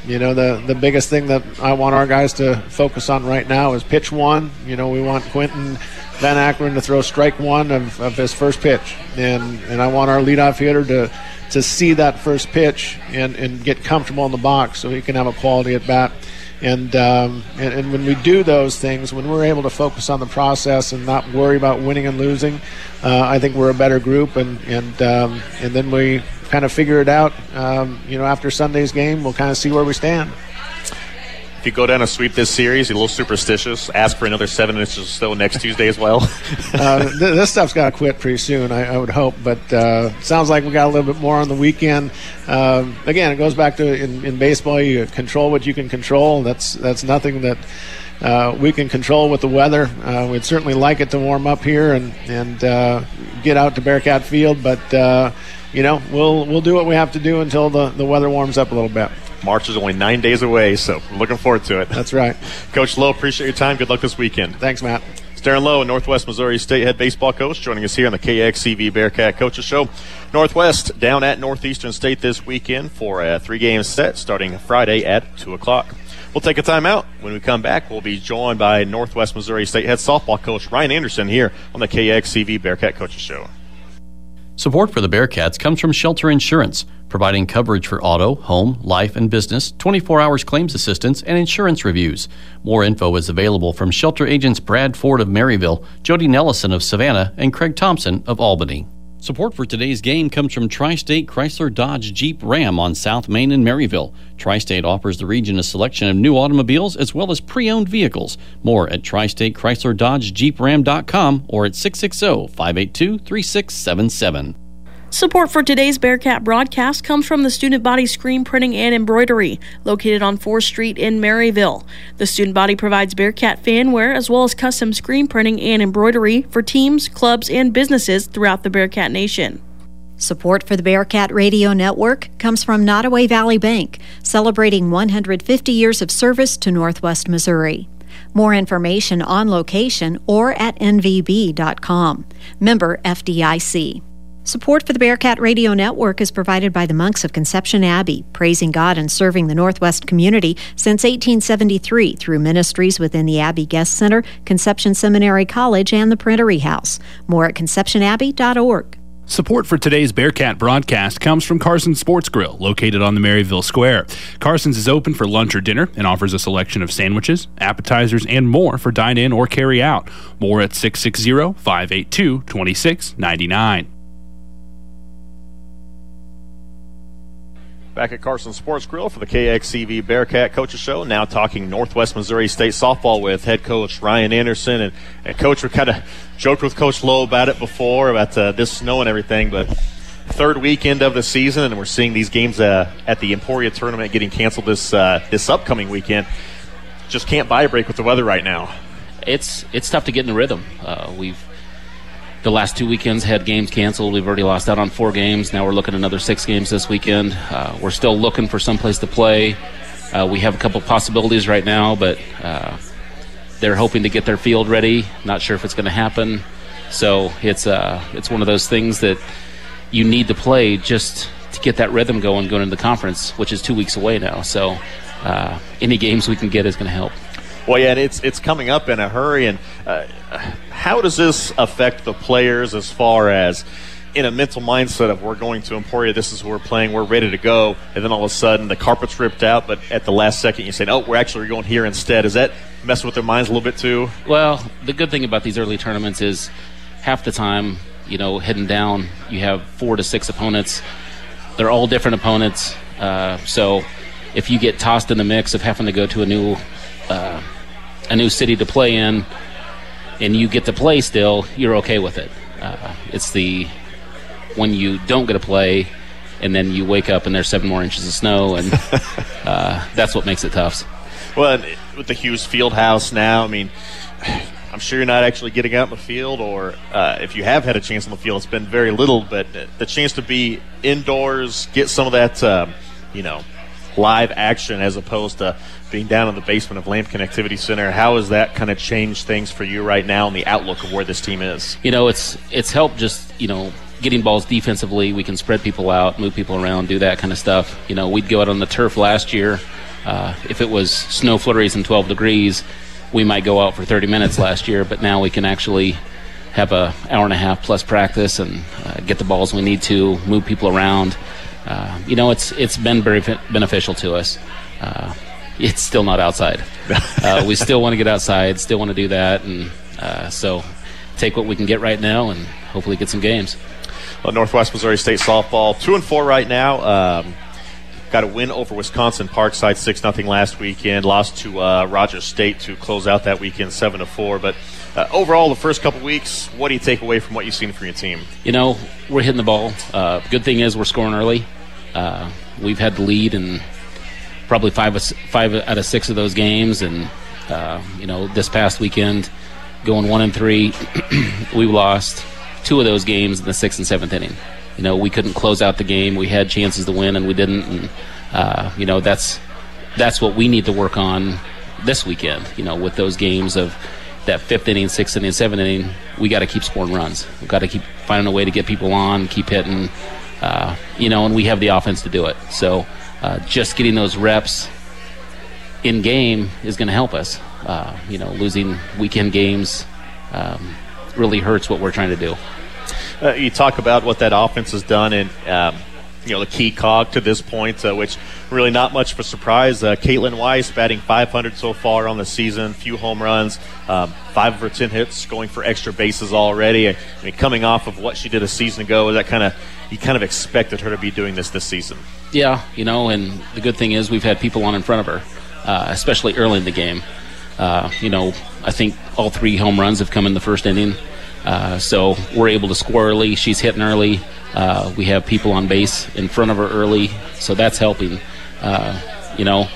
you know, the, the biggest thing that I want our guys to focus on right now is pitch one. You know, we want Quentin Van Ackeren to throw strike one of, of his first pitch. And, and I want our leadoff hitter to, to see that first pitch and, and get comfortable in the box so he can have a quality at bat. And, um, and and when we do those things, when we're able to focus on the process and not worry about winning and losing, uh, I think we're a better group. And and um, and then we kind of figure it out. Um, you know, after Sunday's game, we'll kind of see where we stand. If you go down and sweep this series, you're a little superstitious. Ask for another seven inches or so next Tuesday as well. uh, th- this stuff's got to quit pretty soon, I, I would hope. But uh, it sounds like we got a little bit more on the weekend. Um, again, it goes back to in, in baseball, you control what you can control. That's that's nothing that uh, we can control with the weather. Uh, we'd certainly like it to warm up here and and uh, get out to Bearcat Field, but uh, you know we'll we'll do what we have to do until the, the weather warms up a little bit. March is only nine days away, so I'm looking forward to it. That's right. Coach Lowe, appreciate your time. Good luck this weekend. Thanks, Matt. It's Darren Lowe, Northwest Missouri State head baseball coach, joining us here on the K X C V Bearcat Coaches Show. Northwest down at Northeastern State this weekend for a three-game set starting Friday at two o'clock. We'll take a timeout. When we come back, we'll be joined by Northwest Missouri State head softball coach Ryan Anderson here on the K X C V Bearcat Coaches Show. Support for the Bearcats comes from Shelter Insurance, providing coverage for auto, home, life, and business, twenty-four hours claims assistance, and insurance reviews. More info is available from Shelter agents Brad Ford of Maryville, Jody Nellison of Savannah, and Craig Thompson of Albany. Support for today's game comes from Tri-State Chrysler Dodge Jeep Ram on South Main in Maryville. Tri-State offers the region a selection of new automobiles as well as pre-owned vehicles. More at tri state chrysler dodge jeep ram dot com or at six six zero, five eight two, three six seven seven. Support for today's Bearcat broadcast comes from the Student Body Screen Printing and Embroidery, located on fourth Street in Maryville. The Student Body provides Bearcat fanwear as well as custom screen printing and embroidery for teams, clubs, and businesses throughout the Bearcat Nation. Support for the Bearcat Radio Network comes from Nottoway Valley Bank, celebrating one hundred fifty years of service to Northwest Missouri. More information on location or at N V B dot com. Member F D I C. Support for the Bearcat Radio Network is provided by the monks of Conception Abbey, praising God and serving the Northwest community since eighteen seventy-three through ministries within the Abbey Guest Center, Conception Seminary College, and the Printery House. More at conception abbey dot org. Support for today's Bearcat broadcast comes from Carson's Sports Grill, located on the Maryville Square. Carson's is open for lunch or dinner and offers a selection of sandwiches, appetizers, and more for dine-in or carry-out. More at six six zero, five eight two, two six nine nine. Back at Carson Sports Grill for the K X C V Bearcat Coaches Show. Now talking Northwest Missouri State softball with head coach Ryan Anderson. And, and Coach, we kind of joked with Coach Lowe about it before, about uh, this snow and everything, but third weekend of the season, and we're seeing these games uh, at the Emporia tournament getting canceled this uh, this upcoming weekend. Just can't buy a break with the weather right now. It's it's tough to get in the rhythm. Uh, we've The last two weekends had games canceled. We've already lost out on four games. Now we're looking at another six games this weekend. Uh, we're still looking for some place to play. Uh, we have a couple possibilities right now, but uh, they're hoping to get their field ready. Not sure if it's going to happen. So it's uh, it's one of those things that you need to play just to get that rhythm going going into the conference, which is two weeks away now. So uh, any games we can get is going to help. Well, yeah, and it's it's coming up in a hurry. And uh, how does this affect the players as far as in a mental mindset of we're going to Emporia, this is who we're playing, we're ready to go, and then all of a sudden the carpet's ripped out, but at the last second you say, oh, we're actually going here instead. Does that mess with their minds a little bit too? Well, the good thing about these early tournaments is half the time, you know, heading down, you have four to six opponents. They're all different opponents. Uh, so if you get tossed in the mix of having to go to a new uh, a new city to play in, and you get to play still, you're okay with it. Uh, it's the when you don't get to play, and then you wake up and there's seven more inches of snow, and uh, that's what makes it tough. Well, with the Hughes Fieldhouse now, I mean, I'm sure you're not actually getting out in the field, or uh, if you have had a chance on the field, it's been very little, but the chance to be indoors, get some of that, um, you know, live action as opposed to being down in the basement of Lamb Connectivity Center. How has that kind of changed things for you right now and the outlook of where this team is? You know, it's it's helped just, you know, getting balls defensively. We can spread people out, move people around, do that kind of stuff. You know, we'd go out on the turf last year. Uh, if it was snow flurries and twelve degrees, we might go out for thirty minutes last year, but now we can actually have a hour and a half plus practice and uh, get the balls we need to, move people around. Uh, you know, it's it's been very beneficial to us. Uh, it's still not outside. Uh, we still want to get outside, still want to do that, and uh, so take what we can get right now and hopefully get some games. Well, Northwest Missouri State softball, two and four right now. Um, got a win over Wisconsin Parkside, six nothing last weekend. Lost to uh, Rogers State to close out that weekend, seven to four. But uh, overall, the first couple weeks, what do you take away from what you've seen from your team? You know, we're hitting the ball. Uh, good thing is we're scoring early. Uh, we've had the lead in probably five, five out of six of those games. And, uh, you know, this past weekend, going one and three, we lost two of those games in the sixth and seventh inning. You know, we couldn't close out the game. We had chances to win, and we didn't. And, uh, you know, that's that's what we need to work on this weekend, you know, with those games of that fifth inning, sixth inning, seventh inning. We got to keep scoring runs. We've got to keep finding a way to get people on, keep hitting, uh, you know, and we have the offense to do it. So uh, just getting those reps in game is going to help us. Uh, you know, losing weekend games um, really hurts what we're trying to do. Uh, you talk about what that offense has done, and um, you know the key cog to this point, uh, which really not much of a surprise. Uh, Caitlin Weiss batting five hundred so far on the season, few home runs, um, five of her ten hits, going for extra bases already. I mean, coming off of what she did a season ago, that kind of you kind of expected her to be doing this this season. Yeah, you know, and the good thing is we've had people on in front of her, uh, especially early in the game. Uh, you know, I think all three home runs have come in the first inning. Uh, so we're able to score early. She's hitting early. Uh, we have people on base in front of her early, so that's helping. Uh, you know,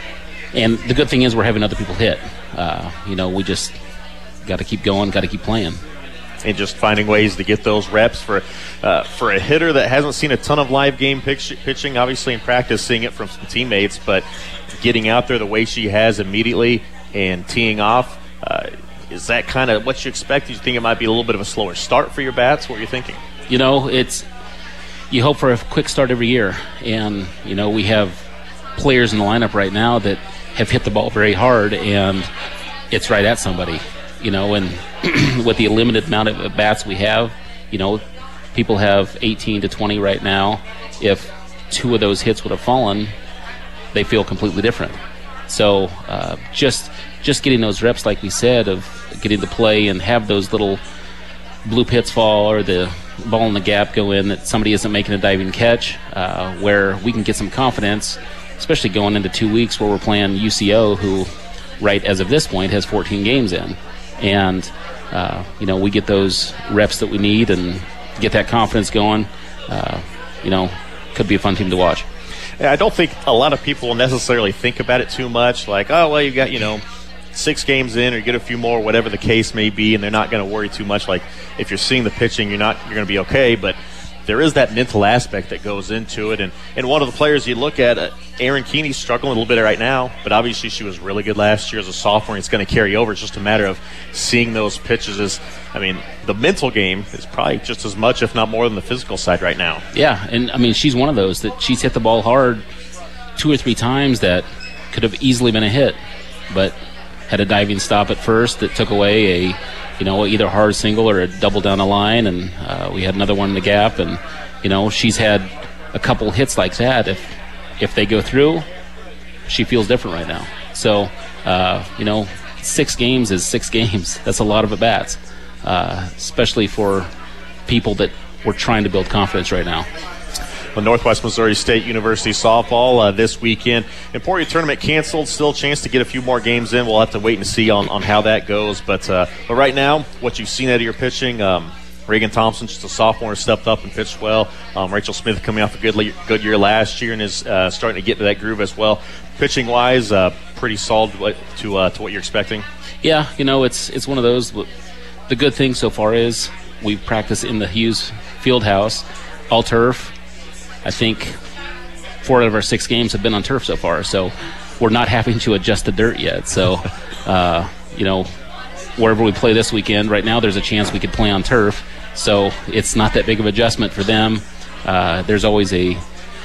and the good thing is we're having other people hit. Uh, you know, we just got to keep going, got to keep playing. And just finding ways to get those reps for uh, for a hitter that hasn't seen a ton of live game pitch, pitching, obviously in practice, seeing it from some teammates, but getting out there the way she has immediately and teeing off. Uh, Is that kind of what you expect? Do you think it might be a little bit of a slower start for your bats? What are you thinking? You know, it's you hope for a quick start every year. And, you know, we have players in the lineup right now that have hit the ball very hard, and it's right at somebody. You know, and with the limited amount of bats we have, you know, people have eighteen to twenty right now. If two of those hits would have fallen, they feel completely different. So uh, just just getting those reps, like we said, of getting to play and have those little blue pits fall or the ball in the gap go in that somebody isn't making a diving catch, uh, where we can get some confidence, especially going into two weeks where we're playing U C O, who right as of this point has fourteen games in. And, uh, you know, we get those reps that we need and get that confidence going. Uh, you know, could be a fun team to watch. I don't think a lot of people necessarily think about it too much. Like, oh, well, you got, you know, six games in, or you get a few more, whatever the case may be, and they're not going to worry too much. Like, if you're seeing the pitching, you're not, you're going to be okay. But there is that mental aspect that goes into it. And, and one of the players you look at, uh, Aaron Keeney's struggling a little bit right now, but obviously she was really good last year as a sophomore, and it's going to carry over. It's just a matter of seeing those pitches. As, I mean, the mental game is probably just as much, if not more, than the physical side right now. Yeah, and, I mean, she's one of those that she's hit the ball hard two or three times that could have easily been a hit, but had a diving stop at first that took away a, you know, either a hard single or a double down the line, and uh, we had another one in the gap, and, you know, she's had a couple hits like that. If if they go through, she feels different right now. So, uh, you know, six games is six games. That's a lot of at-bats, uh, especially for people that we're trying to build confidence right now. Well, Northwest Missouri State University softball uh, this weekend. Emporia tournament canceled. Still a chance to get a few more games in. We'll have to wait and see on, on how that goes. But uh, but right now, what you've seen out of your pitching, um, Reagan Thompson, just a sophomore, stepped up and pitched well. Um, Rachel Smith coming off a good le- good year last year and is uh, starting to get into that groove as well. Pitching-wise, uh, pretty solid to uh, to what you're expecting. Yeah, you know, it's it's one of those. The good thing so far is we've practiced in the Hughes Fieldhouse, all turf. I think four out of our six games have been on turf so far, so we're not having to adjust the dirt yet. So, uh, you know, wherever we play this weekend, right now there's a chance we could play on turf. So it's not that big of an adjustment for them. Uh, there's always a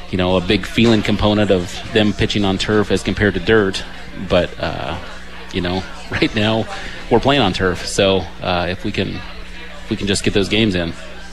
you know, a big feeling component of them pitching on turf as compared to dirt. But, uh, you know, right now we're playing on turf. So uh, if we can if we can just get those games in.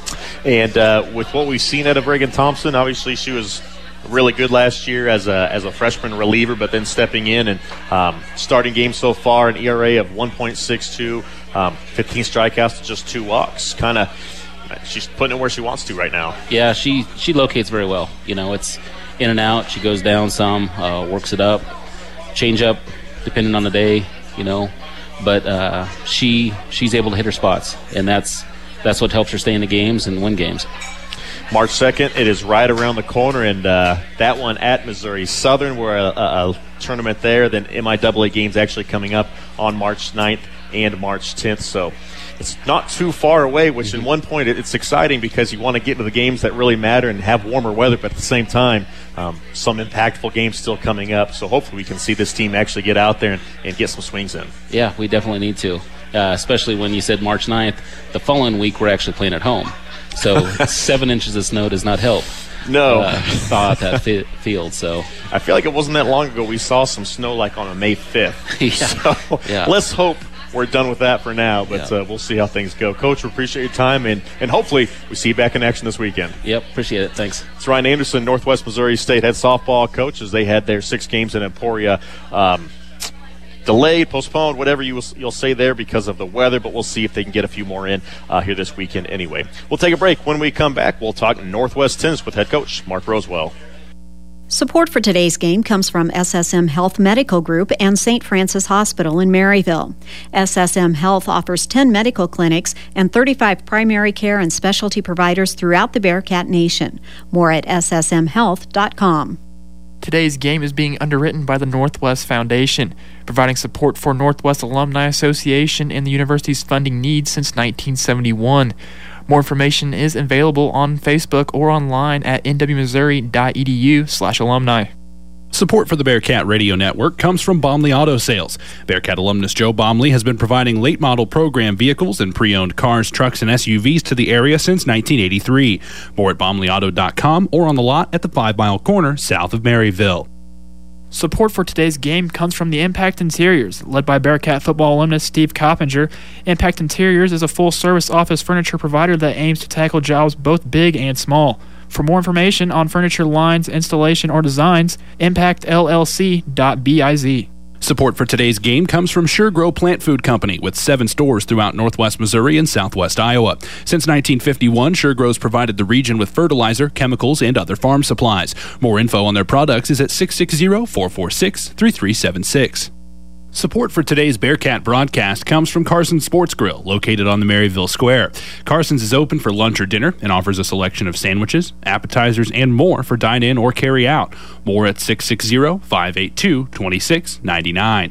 And uh, with what we've seen out of Reagan Thompson, obviously she was really good last year as a as a freshman reliever, but then stepping in and um, starting games so far, an E R A of one point six two, um, fifteen strikeouts to just two walks. Kind of, she's putting it where she wants to right now. Yeah, she she locates very well. You know, it's in and out. She goes down some, uh, works it up, change up, depending on the day. You know, but uh, she she's able to hit her spots, and that's that's what helps her stay in the games and win games. March second, it is right around the corner, and uh, that one at Missouri Southern. We're a, a, a tournament there. Then M I double A games actually coming up on March ninth and March tenth. So it's not too far away, which mm-hmm. in one point it, it's exciting because you want to get to the games that really matter and have warmer weather, but at the same time, um, some impactful games still coming up. So hopefully we can see this team actually get out there and, and get some swings in. Yeah, we definitely need to, uh, especially when you said March ninth. The following week we're actually playing at home. So seven inches of snow does not help. No. Uh, thaw out that fi- field. So I feel like it wasn't that long ago we saw some snow like on a May fifth. yeah. So yeah. let's hope we're done with that for now, but yeah. uh, we'll see how things go. Coach, we appreciate your time, and, and hopefully we see you back in action this weekend. Yep, appreciate it. Thanks. It's Ryan Anderson, Northwest Missouri State head softball coach, as they had their six games in Emporia um, delayed, postponed, whatever you will, you'll say there because of the weather, but we'll see if they can get a few more in uh, here this weekend anyway. We'll take a break. When we come back, we'll talk Northwest tennis with head coach Mark Rosewell. Support for today's game comes from S S M Health Medical Group and Saint Francis Hospital in Maryville. S S M Health offers ten medical clinics and thirty-five primary care and specialty providers throughout the Bearcat Nation. More at S S M health dot com. Today's game is being underwritten by the Northwest Foundation, providing support for Northwest Alumni Association and the university's funding needs since nineteen seventy-one. More information is available on Facebook or online at n w missouri dot e d u slash alumni. Support for the Bearcat Radio Network comes from Baumley Auto Sales. Bearcat alumnus Joe Baumley has been providing late model program vehicles and pre-owned cars, trucks, and S U Vs to the area since nineteen eighty-three. More at baumley auto dot com or on the lot at the Five Mile Corner south of Maryville. Support for today's game comes from the Impact Interiors, led by Bearcat football alumnus Steve Coppinger. Impact Interiors is a full-service office furniture provider that aims to tackle jobs both big and small. For more information on furniture lines, installation, or designs, impact l l c dot biz. Support for today's game comes from Sure Grow Plant Food Company with seven stores throughout northwest Missouri and southwest Iowa. Since nineteen fifty-one, Sure Grow's provided the region with fertilizer, chemicals, and other farm supplies. More info on their products is at six six zero, four four six, three three seven six. Support for today's Bearcat broadcast comes from Carson's Sports Grill, located on the Maryville Square. Carson's is open for lunch or dinner and offers a selection of sandwiches, appetizers, and more for dine-in or carry-out. More at six six zero, five eight two, two six nine nine.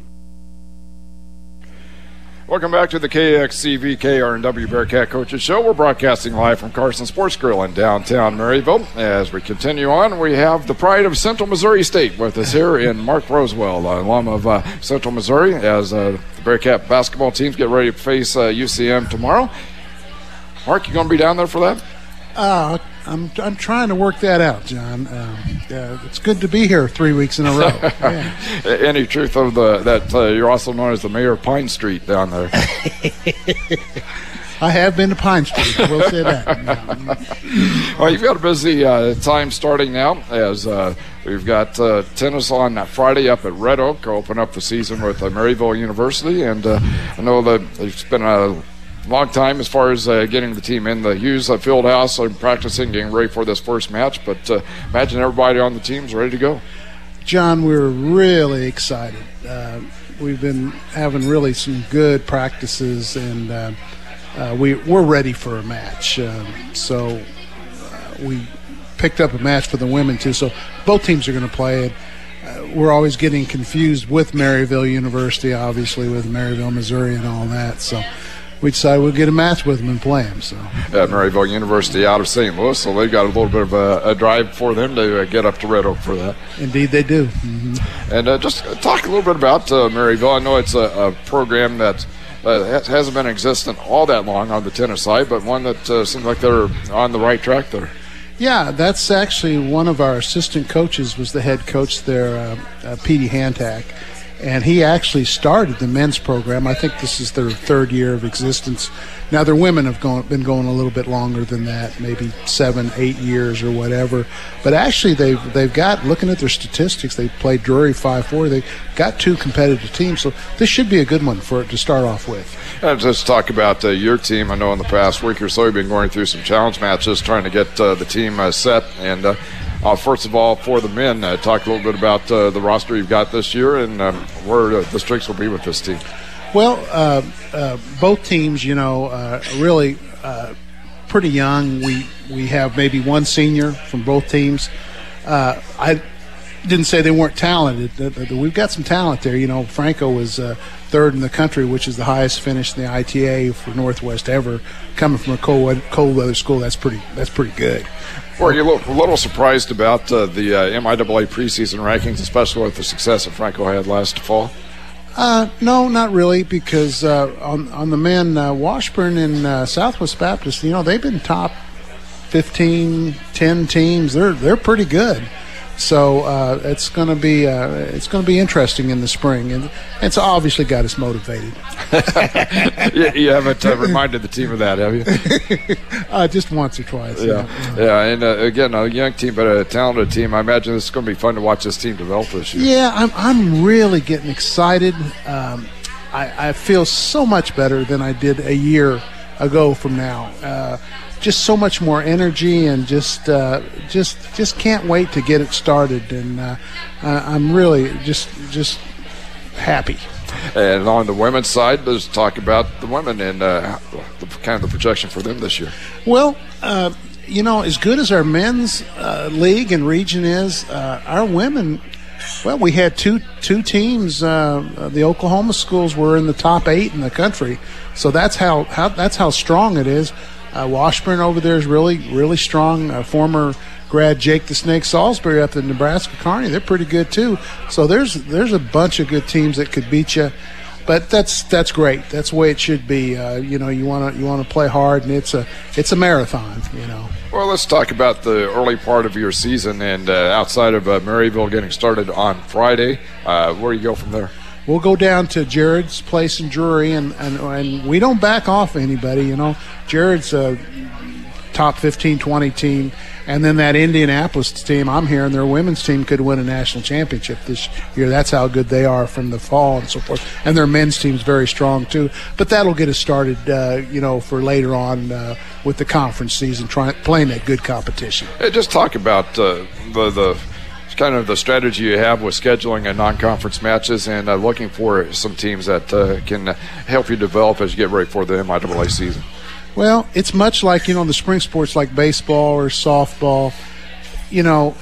Welcome back to the K X C V K R and W Bearcat Coaches Show. We're broadcasting live from Carson Sports Grill in downtown Maryville. As we continue on, we have the pride of Central Missouri State with us here in Mark Rosewell, alum of uh, Central Missouri, as uh, the Bearcat basketball teams get ready to face uh, U C M tomorrow. Mark, you going to be down there for that? Uh, I'm I'm trying to work that out, John. Um, uh, it's good to be here three weeks in a row. Yeah. Any truth of the that uh, you're also known as the mayor of Pine Street down there? I have been to Pine Street. I will say that. Well, you've got a busy uh, time starting now, as uh, we've got uh, tennis on that Friday up at Red Oak, open up the season with uh, Maryville University, and uh, I know that it's been a long time as far as uh, getting the team in the Hughes uh, Field House and practicing, getting ready for this first match. But uh, imagine everybody on the team's ready to go. John, we're really excited. Uh, we've been having really some good practices, and uh, uh, we, we're ready for a match. Um, so uh, we picked up a match for the women, too. So both teams are going to play it. Uh, we're always getting confused with Maryville University, obviously, with Maryville, Missouri, and all that. So we decided we'll get a match with them and play them. So. At Maryville University out of Saint Louis, so they've got a little bit of a, a drive for them to uh, get up to Red Oak for that. Indeed they do. Mm-hmm. And uh, just talk a little bit about uh, Maryville. I know it's a, a program that uh, hasn't been existent all that long on the tennis side, but one that uh, seems like they're on the right track there. Yeah, that's actually one of our assistant coaches was the head coach there, uh, uh, Petey Hantak. And he actually started the men's program. I think this is their third year of existence. Now, their women have gone, been going a little bit longer than that, maybe seven, eight years or whatever. But actually, they've they've got, looking at their statistics, they played Drury five four. They've got two competitive teams. So this should be a good one for it to start off with. Uh, let's talk about uh, your team. I know in the past week or so you've been going through some challenge matches trying to get uh, the team uh, set. And uh, uh, first of all, for the men, uh, talk a little bit about uh, the roster you've got this year and um, where uh, the strengths will be with this team. Well, uh, uh, both teams, you know, uh, really uh, pretty young. We we have maybe one senior from both teams. Uh, I didn't say they weren't talented. We've got some talent there. You know, Franco was uh, third in the country, which is the highest finish in the I T A for Northwest ever. Coming from a cold, cold weather school, that's pretty that's pretty good. Were you a little, a little surprised about uh, the uh, M I A A preseason rankings, especially with the success that Franco had last fall? Uh, no, not really, because uh, on on the men, uh, Washburn and uh, Southwest Baptist, you know, they've been top fifteen, ten teams. They're they're pretty good. So uh, it's going to be uh, it's going to be interesting in the spring, and it's obviously got us motivated. you, you haven't uh, reminded the team of that, have you? uh, just once or twice. Yeah, yeah, yeah. And uh, again, a young team, but a talented team. I imagine it's going to be fun to watch this team develop this year. Yeah, I'm I'm really getting excited. Um, I, I feel so much better than I did a year ago from now. Uh, just so much more energy, and just uh, just just can't wait to get it started. And uh, I'm really just just happy. And on the women's side, let's talk about the women and uh, the, kind of the projection for them this year. Well, uh, you know, as good as our men's uh, league and region is, uh, our women. Well, we had two two teams. Uh, the Oklahoma schools were in the top eight in the country, so that's how, how that's how strong it is. Uh, Washburn over there is really, really strong. Uh, former grad Jake the Snake Salisbury up in Nebraska Kearney, they're pretty good too. So there's there's a bunch of good teams that could beat you, but that's that's great. That's the way it should be. Uh, you know, you want to you want to play hard, and it's a it's a marathon. You know. Well, let's talk about the early part of your season, and uh, outside of uh, Maryville getting started on Friday, uh, where do you go from there? We'll go down to Jared's place in Drury, and, and, and we don't back off anybody. You know, Jared's a top fifteen, twenty team, and then that Indianapolis team, I'm hearing their women's team could win a national championship this year. That's how good they are from the fall and so forth. And their men's team's very strong too. But that'll get us started, uh, you know, for later on uh, with the conference season, trying playing that good competition. Hey, just talk about uh, the the. kind of the strategy you have with scheduling a non-conference matches and uh, looking for some teams that uh, can help you develop as you get ready for the M I A A season. Well, it's much like, you know, the spring sports like baseball or softball. You know,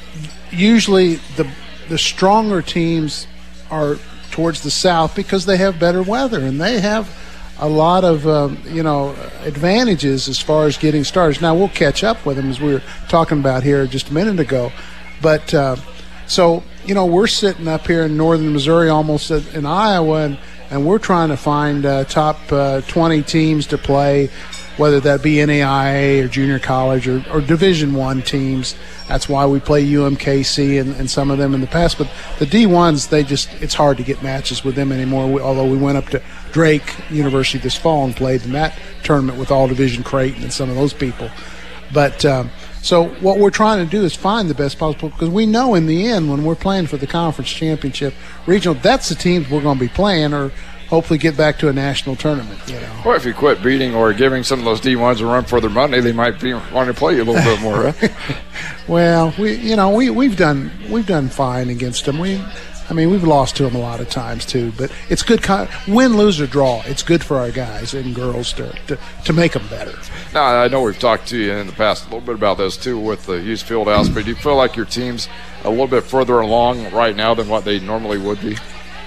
usually the the stronger teams are towards the south because they have better weather, and they have a lot of, um, you know, advantages as far as getting started. Now, we'll catch up with them, as we were talking about here just a minute ago. But uh, so, you know, we're sitting up here in northern Missouri, almost in Iowa, and, and we're trying to find uh, top uh, twenty teams to play, whether that be N A I A or junior college or, or Division One teams. That's why we play U M K C and, and some of them in the past. But the D ones, they just it's hard to get matches with them anymore. We, although we went up to Drake University this fall and played in that tournament with All Division Creighton and some of those people. But um, so what we're trying to do is find the best possible, because we know in the end when we're playing for the conference championship regional, that's the teams we're going to be playing, or hopefully get back to a national tournament. You know. Well, if you quit beating or giving some of those D ones a run for their money, they might be wanting to play you a little bit more. Right? Well, we you know we we've done we've done fine against them. We. I mean, we've lost to them a lot of times, too. But it's good. Con- win, lose, or draw. It's good for our guys and girls to, to, to make them better. Now, I know we've talked to you in the past a little bit about this, too, with the Hughes Fieldhouse. But do you feel like your team's a little bit further along right now than what they normally would be?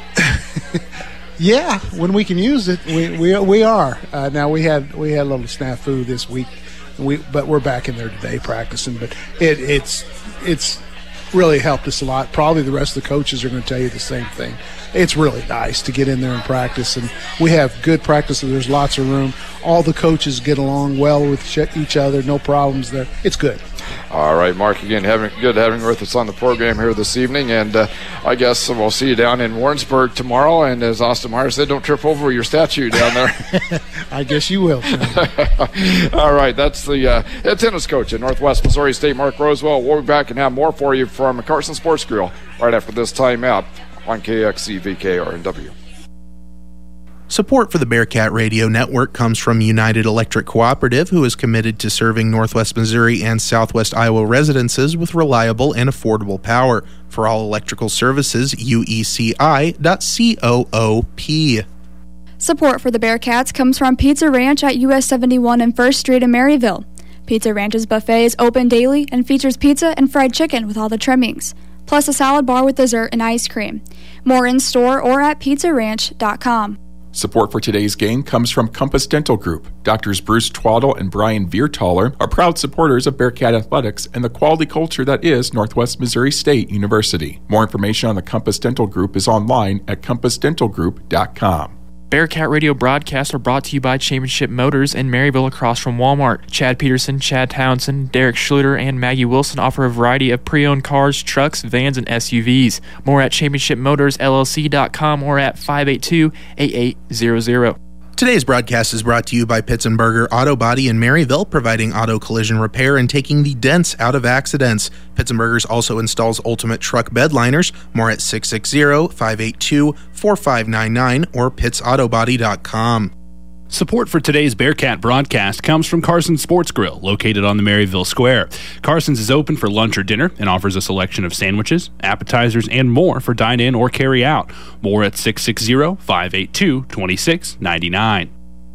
Yeah, when we can use it, we we, we are. Uh, now, we had we had a little snafu this week, we but we're back in there today practicing. But it, it's it's – really helped us a lot. Probably the rest of the coaches are going to tell you the same thing. It's really nice to get in there and practice, and we have good practice. There's lots of room. All the coaches get along well with each other. No problems there. It's good. All right, Mark, again, having good having you with us on the program here this evening, and uh, I guess we'll see you down in Warrensburg tomorrow, and as Austin Myers said, don't trip over your statue down there. I guess you will. All right, that's the uh, head tennis coach at Northwest Missouri State, Mark Rosewell. We'll be back and have more for you from Carson Sports Grill right after this timeout on K X C V K R N W. Support for the Bearcat Radio Network comes from United Electric Cooperative, who is committed to serving Northwest Missouri and Southwest Iowa residences with reliable and affordable power. For all electrical services, U E C I dot coop. Support for the Bearcats comes from Pizza Ranch at U S seventy-one and First Street in Maryville. Pizza Ranch's buffet is open daily and features pizza and fried chicken with all the trimmings, plus a salad bar with dessert and ice cream. More in-store or at pizza ranch dot com. Support for today's game comes from Compass Dental Group. Doctors Bruce Twaddle and Brian Viertaler are proud supporters of Bearcat Athletics and the quality culture that is Northwest Missouri State University. More information on the Compass Dental Group is online at compass dental group dot com. Bearcat Radio broadcasts are brought to you by Championship Motors in Maryville across from Walmart. Chad Peterson, Chad Townsend, Derek Schluter, and Maggie Wilson offer a variety of pre-owned cars, trucks, vans, and S U Vs. More at championship motors L L C dot com or at five eight two, eight eight zero zero. Today's broadcast is brought to you by Pitzenberger Auto Body in Maryville, providing auto collision repair and taking the dents out of accidents. Pitzenberger's also installs ultimate truck bed liners. More at six six zero, five eight two, four five nine nine or pitts auto body dot com. Support for today's Bearcat broadcast comes from Carson Sports Grill, located on the Maryville Square. Carson's is open for lunch or dinner and offers a selection of sandwiches, appetizers, and more for dine-in or carry-out. More at six six zero, five eight two, two six nine nine.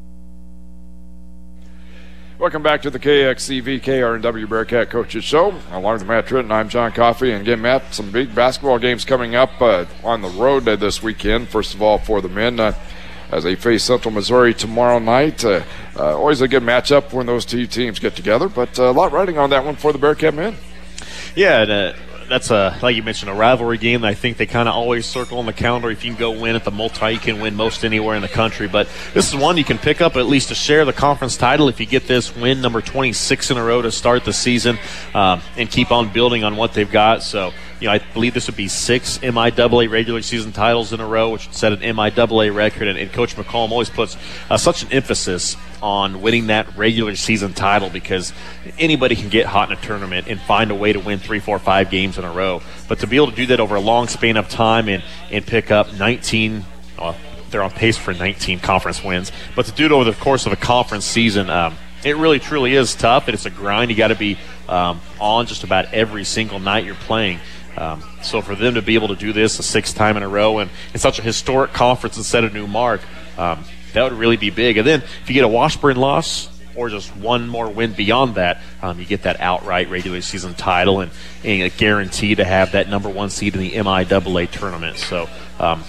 Welcome back to the K X C V K R N W Bearcat Coaches Show. Along with Matt Tritton, I'm John Coffey. And again, Matt, some big basketball games coming up uh, on the road uh, this weekend. First of all, for the men, uh, as they face Central Missouri tomorrow night. Uh, uh, always a good matchup when those two teams get together, but uh, a lot riding on that one for the Bearcat men. Yeah, and, uh, that's, a, like you mentioned, a rivalry game that I think they kind of always circle on the calendar. If you can go win at the multi, you can win most anywhere in the country. But this is one you can pick up at least to share the conference title if you get this win, number twenty-six in a row to start the season, um, and keep on building on what they've got. So, you know, I believe this would be six M I A A regular season titles in a row, which would set an M I A A record. And, and Coach McCollum always puts uh, such an emphasis on winning that regular season title because anybody can get hot in a tournament and find a way to win three, four, five games in a row. But to be able to do that over a long span of time and, and pick up nineteen, well, they're on pace for nineteen conference wins, but to do it over the course of a conference season, um, it really truly is tough, and it's a grind. You got to be um, on just about every single night you're playing. Um, so for them to be able to do this a sixth time in a row and in such a historic conference and set a new mark, um, that would really be big. And then if you get a Washburn loss or just one more win beyond that, um, you get that outright regular season title and, and a guarantee to have that number one seed in the M I A A tournament. So um,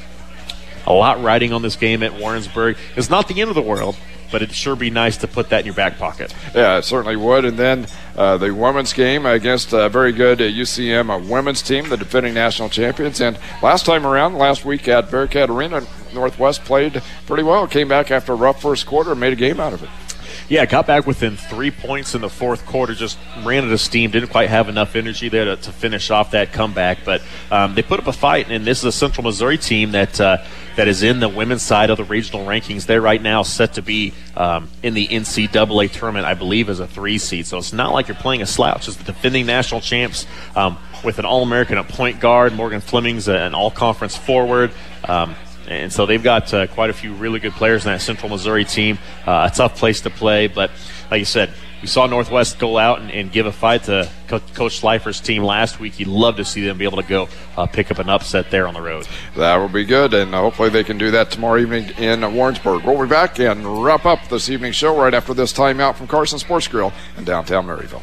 a lot riding on this game at Warrensburg. It's not the end of the world, but it'd sure be nice to put that in your back pocket. Yeah, it certainly would. And then uh, the women's game against a very good uh, U C M uh, women's team, the defending national champions. And last time around, last week at Bearcat Arena, Northwest played pretty well. Came back after a rough first quarter and made a game out of it. Yeah, got back within three points in the fourth quarter, just ran out of steam, didn't quite have enough energy there to, to finish off that comeback. But um, they put up a fight, and this is a Central Missouri team that uh, that is in the women's side of the regional rankings. They're right now set to be um, in the N C A A tournament, I believe, as a three seed. So it's not like you're playing a slouch. It's the defending national champs um, with an All-American at point guard. Morgan Fleming's an all-conference forward. Um, And so they've got uh, quite a few really good players in that Central Missouri team. Uh, a tough place to play, but like you said, we saw Northwest go out and, and give a fight to Co- Coach Schleifer's team last week. You'd love to see them be able to go uh, pick up an upset there on the road. That will be good, and uh, hopefully they can do that tomorrow evening in Warrensburg. We'll be back and wrap up this evening's show right after this timeout from Carson Sports Grill in downtown Maryville.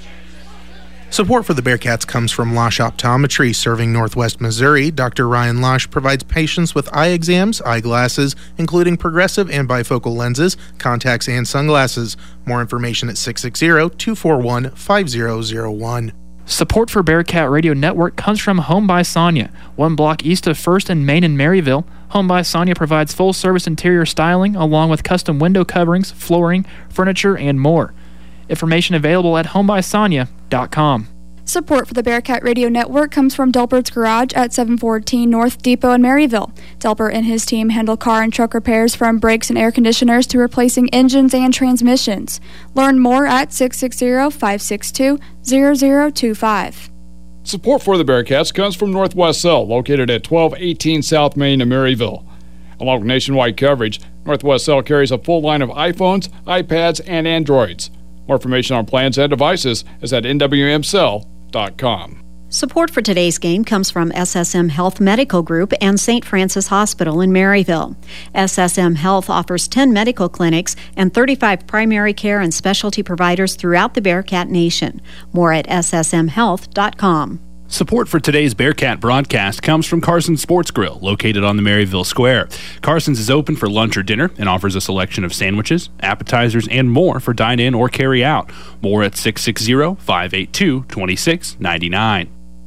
Support for the Bearcats comes from Losh Optometry, serving Northwest Missouri. Doctor Ryan Losh provides patients with eye exams, eyeglasses, including progressive and bifocal lenses, contacts, and sunglasses. More information at six six zero, two four one, five zero zero one. Support for Bearcat Radio Network comes from Home by Sonia, one block east of First and Main in Maryville. Home by Sonia provides full-service interior styling along with custom window coverings, flooring, furniture, and more. Information available at home by sonia dot com. Support for the Bearcat Radio Network comes from Delbert's Garage at seven fourteen North Depot in Maryville. Delbert and his team handle car and truck repairs from brakes and air conditioners to replacing engines and transmissions. Learn more at six six zero, five six two, zero zero two five. Support for the Bearcats comes from Northwest Cell, located at twelve eighteen South Main in Maryville. Along with nationwide coverage, Northwest Cell carries a full line of iPhones, iPads, and Androids. More information on plans and devices is at N W M cell dot com. Support for today's game comes from S S M Health Medical Group and Saint Francis Hospital in Maryville. S S M Health offers ten medical clinics and thirty-five primary care and specialty providers throughout the Bearcat Nation. More at S S M health dot com. Support for today's Bearcat broadcast comes from Carson's Sports Grill, located on the Maryville Square. Carson's is open for lunch or dinner and offers a selection of sandwiches, appetizers, and more for dine-in or carry-out. More at six six zero, five eight two, two six nine nine.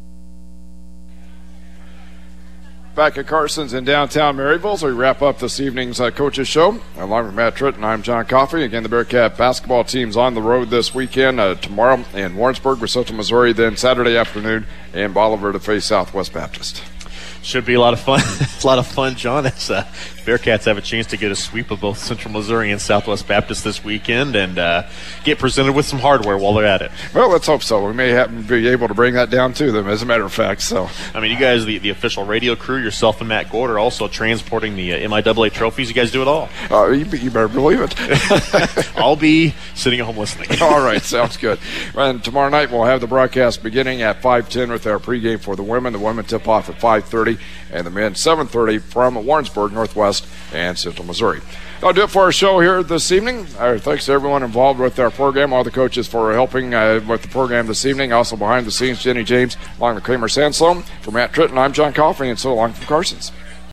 Back at Carson's in downtown Maryville, so we wrap up this evening's uh, Coaches Show. Along with Matt Tritton, I'm John Coffey. Again, the Bearcat basketball team's on the road this weekend, uh, tomorrow in Warrensburg with Central Missouri, then Saturday afternoon in Bolivar to face Southwest Baptist. Should be a lot of fun. a lot of fun, John. As uh, Bearcats have a chance to get a sweep of both Central Missouri and Southwest Baptist this weekend and uh, get presented with some hardware while they're at it. Well, let's hope so. We may have, be able to bring that down to them, as a matter of fact. So, I mean, you guys, the, the official radio crew, yourself and Matt Gord, are also transporting the uh, M I double A trophies. You guys do it all. Uh, you, you better believe it. I'll be sitting at home listening. All right, sounds good. And tomorrow night we'll have the broadcast beginning at five ten with our pregame for the women. The women tip off at five thirty, and the men seven thirty from Warrensburg, Northwest, and Central Missouri. That'll do it for our show here this evening. Our thanks to everyone involved with our program, all the coaches for helping uh, with the program this evening. Also behind the scenes, Jenny James, along with Kramer Sandstone. For Matt Tritton, I'm John Coffey, and so long from Carson's.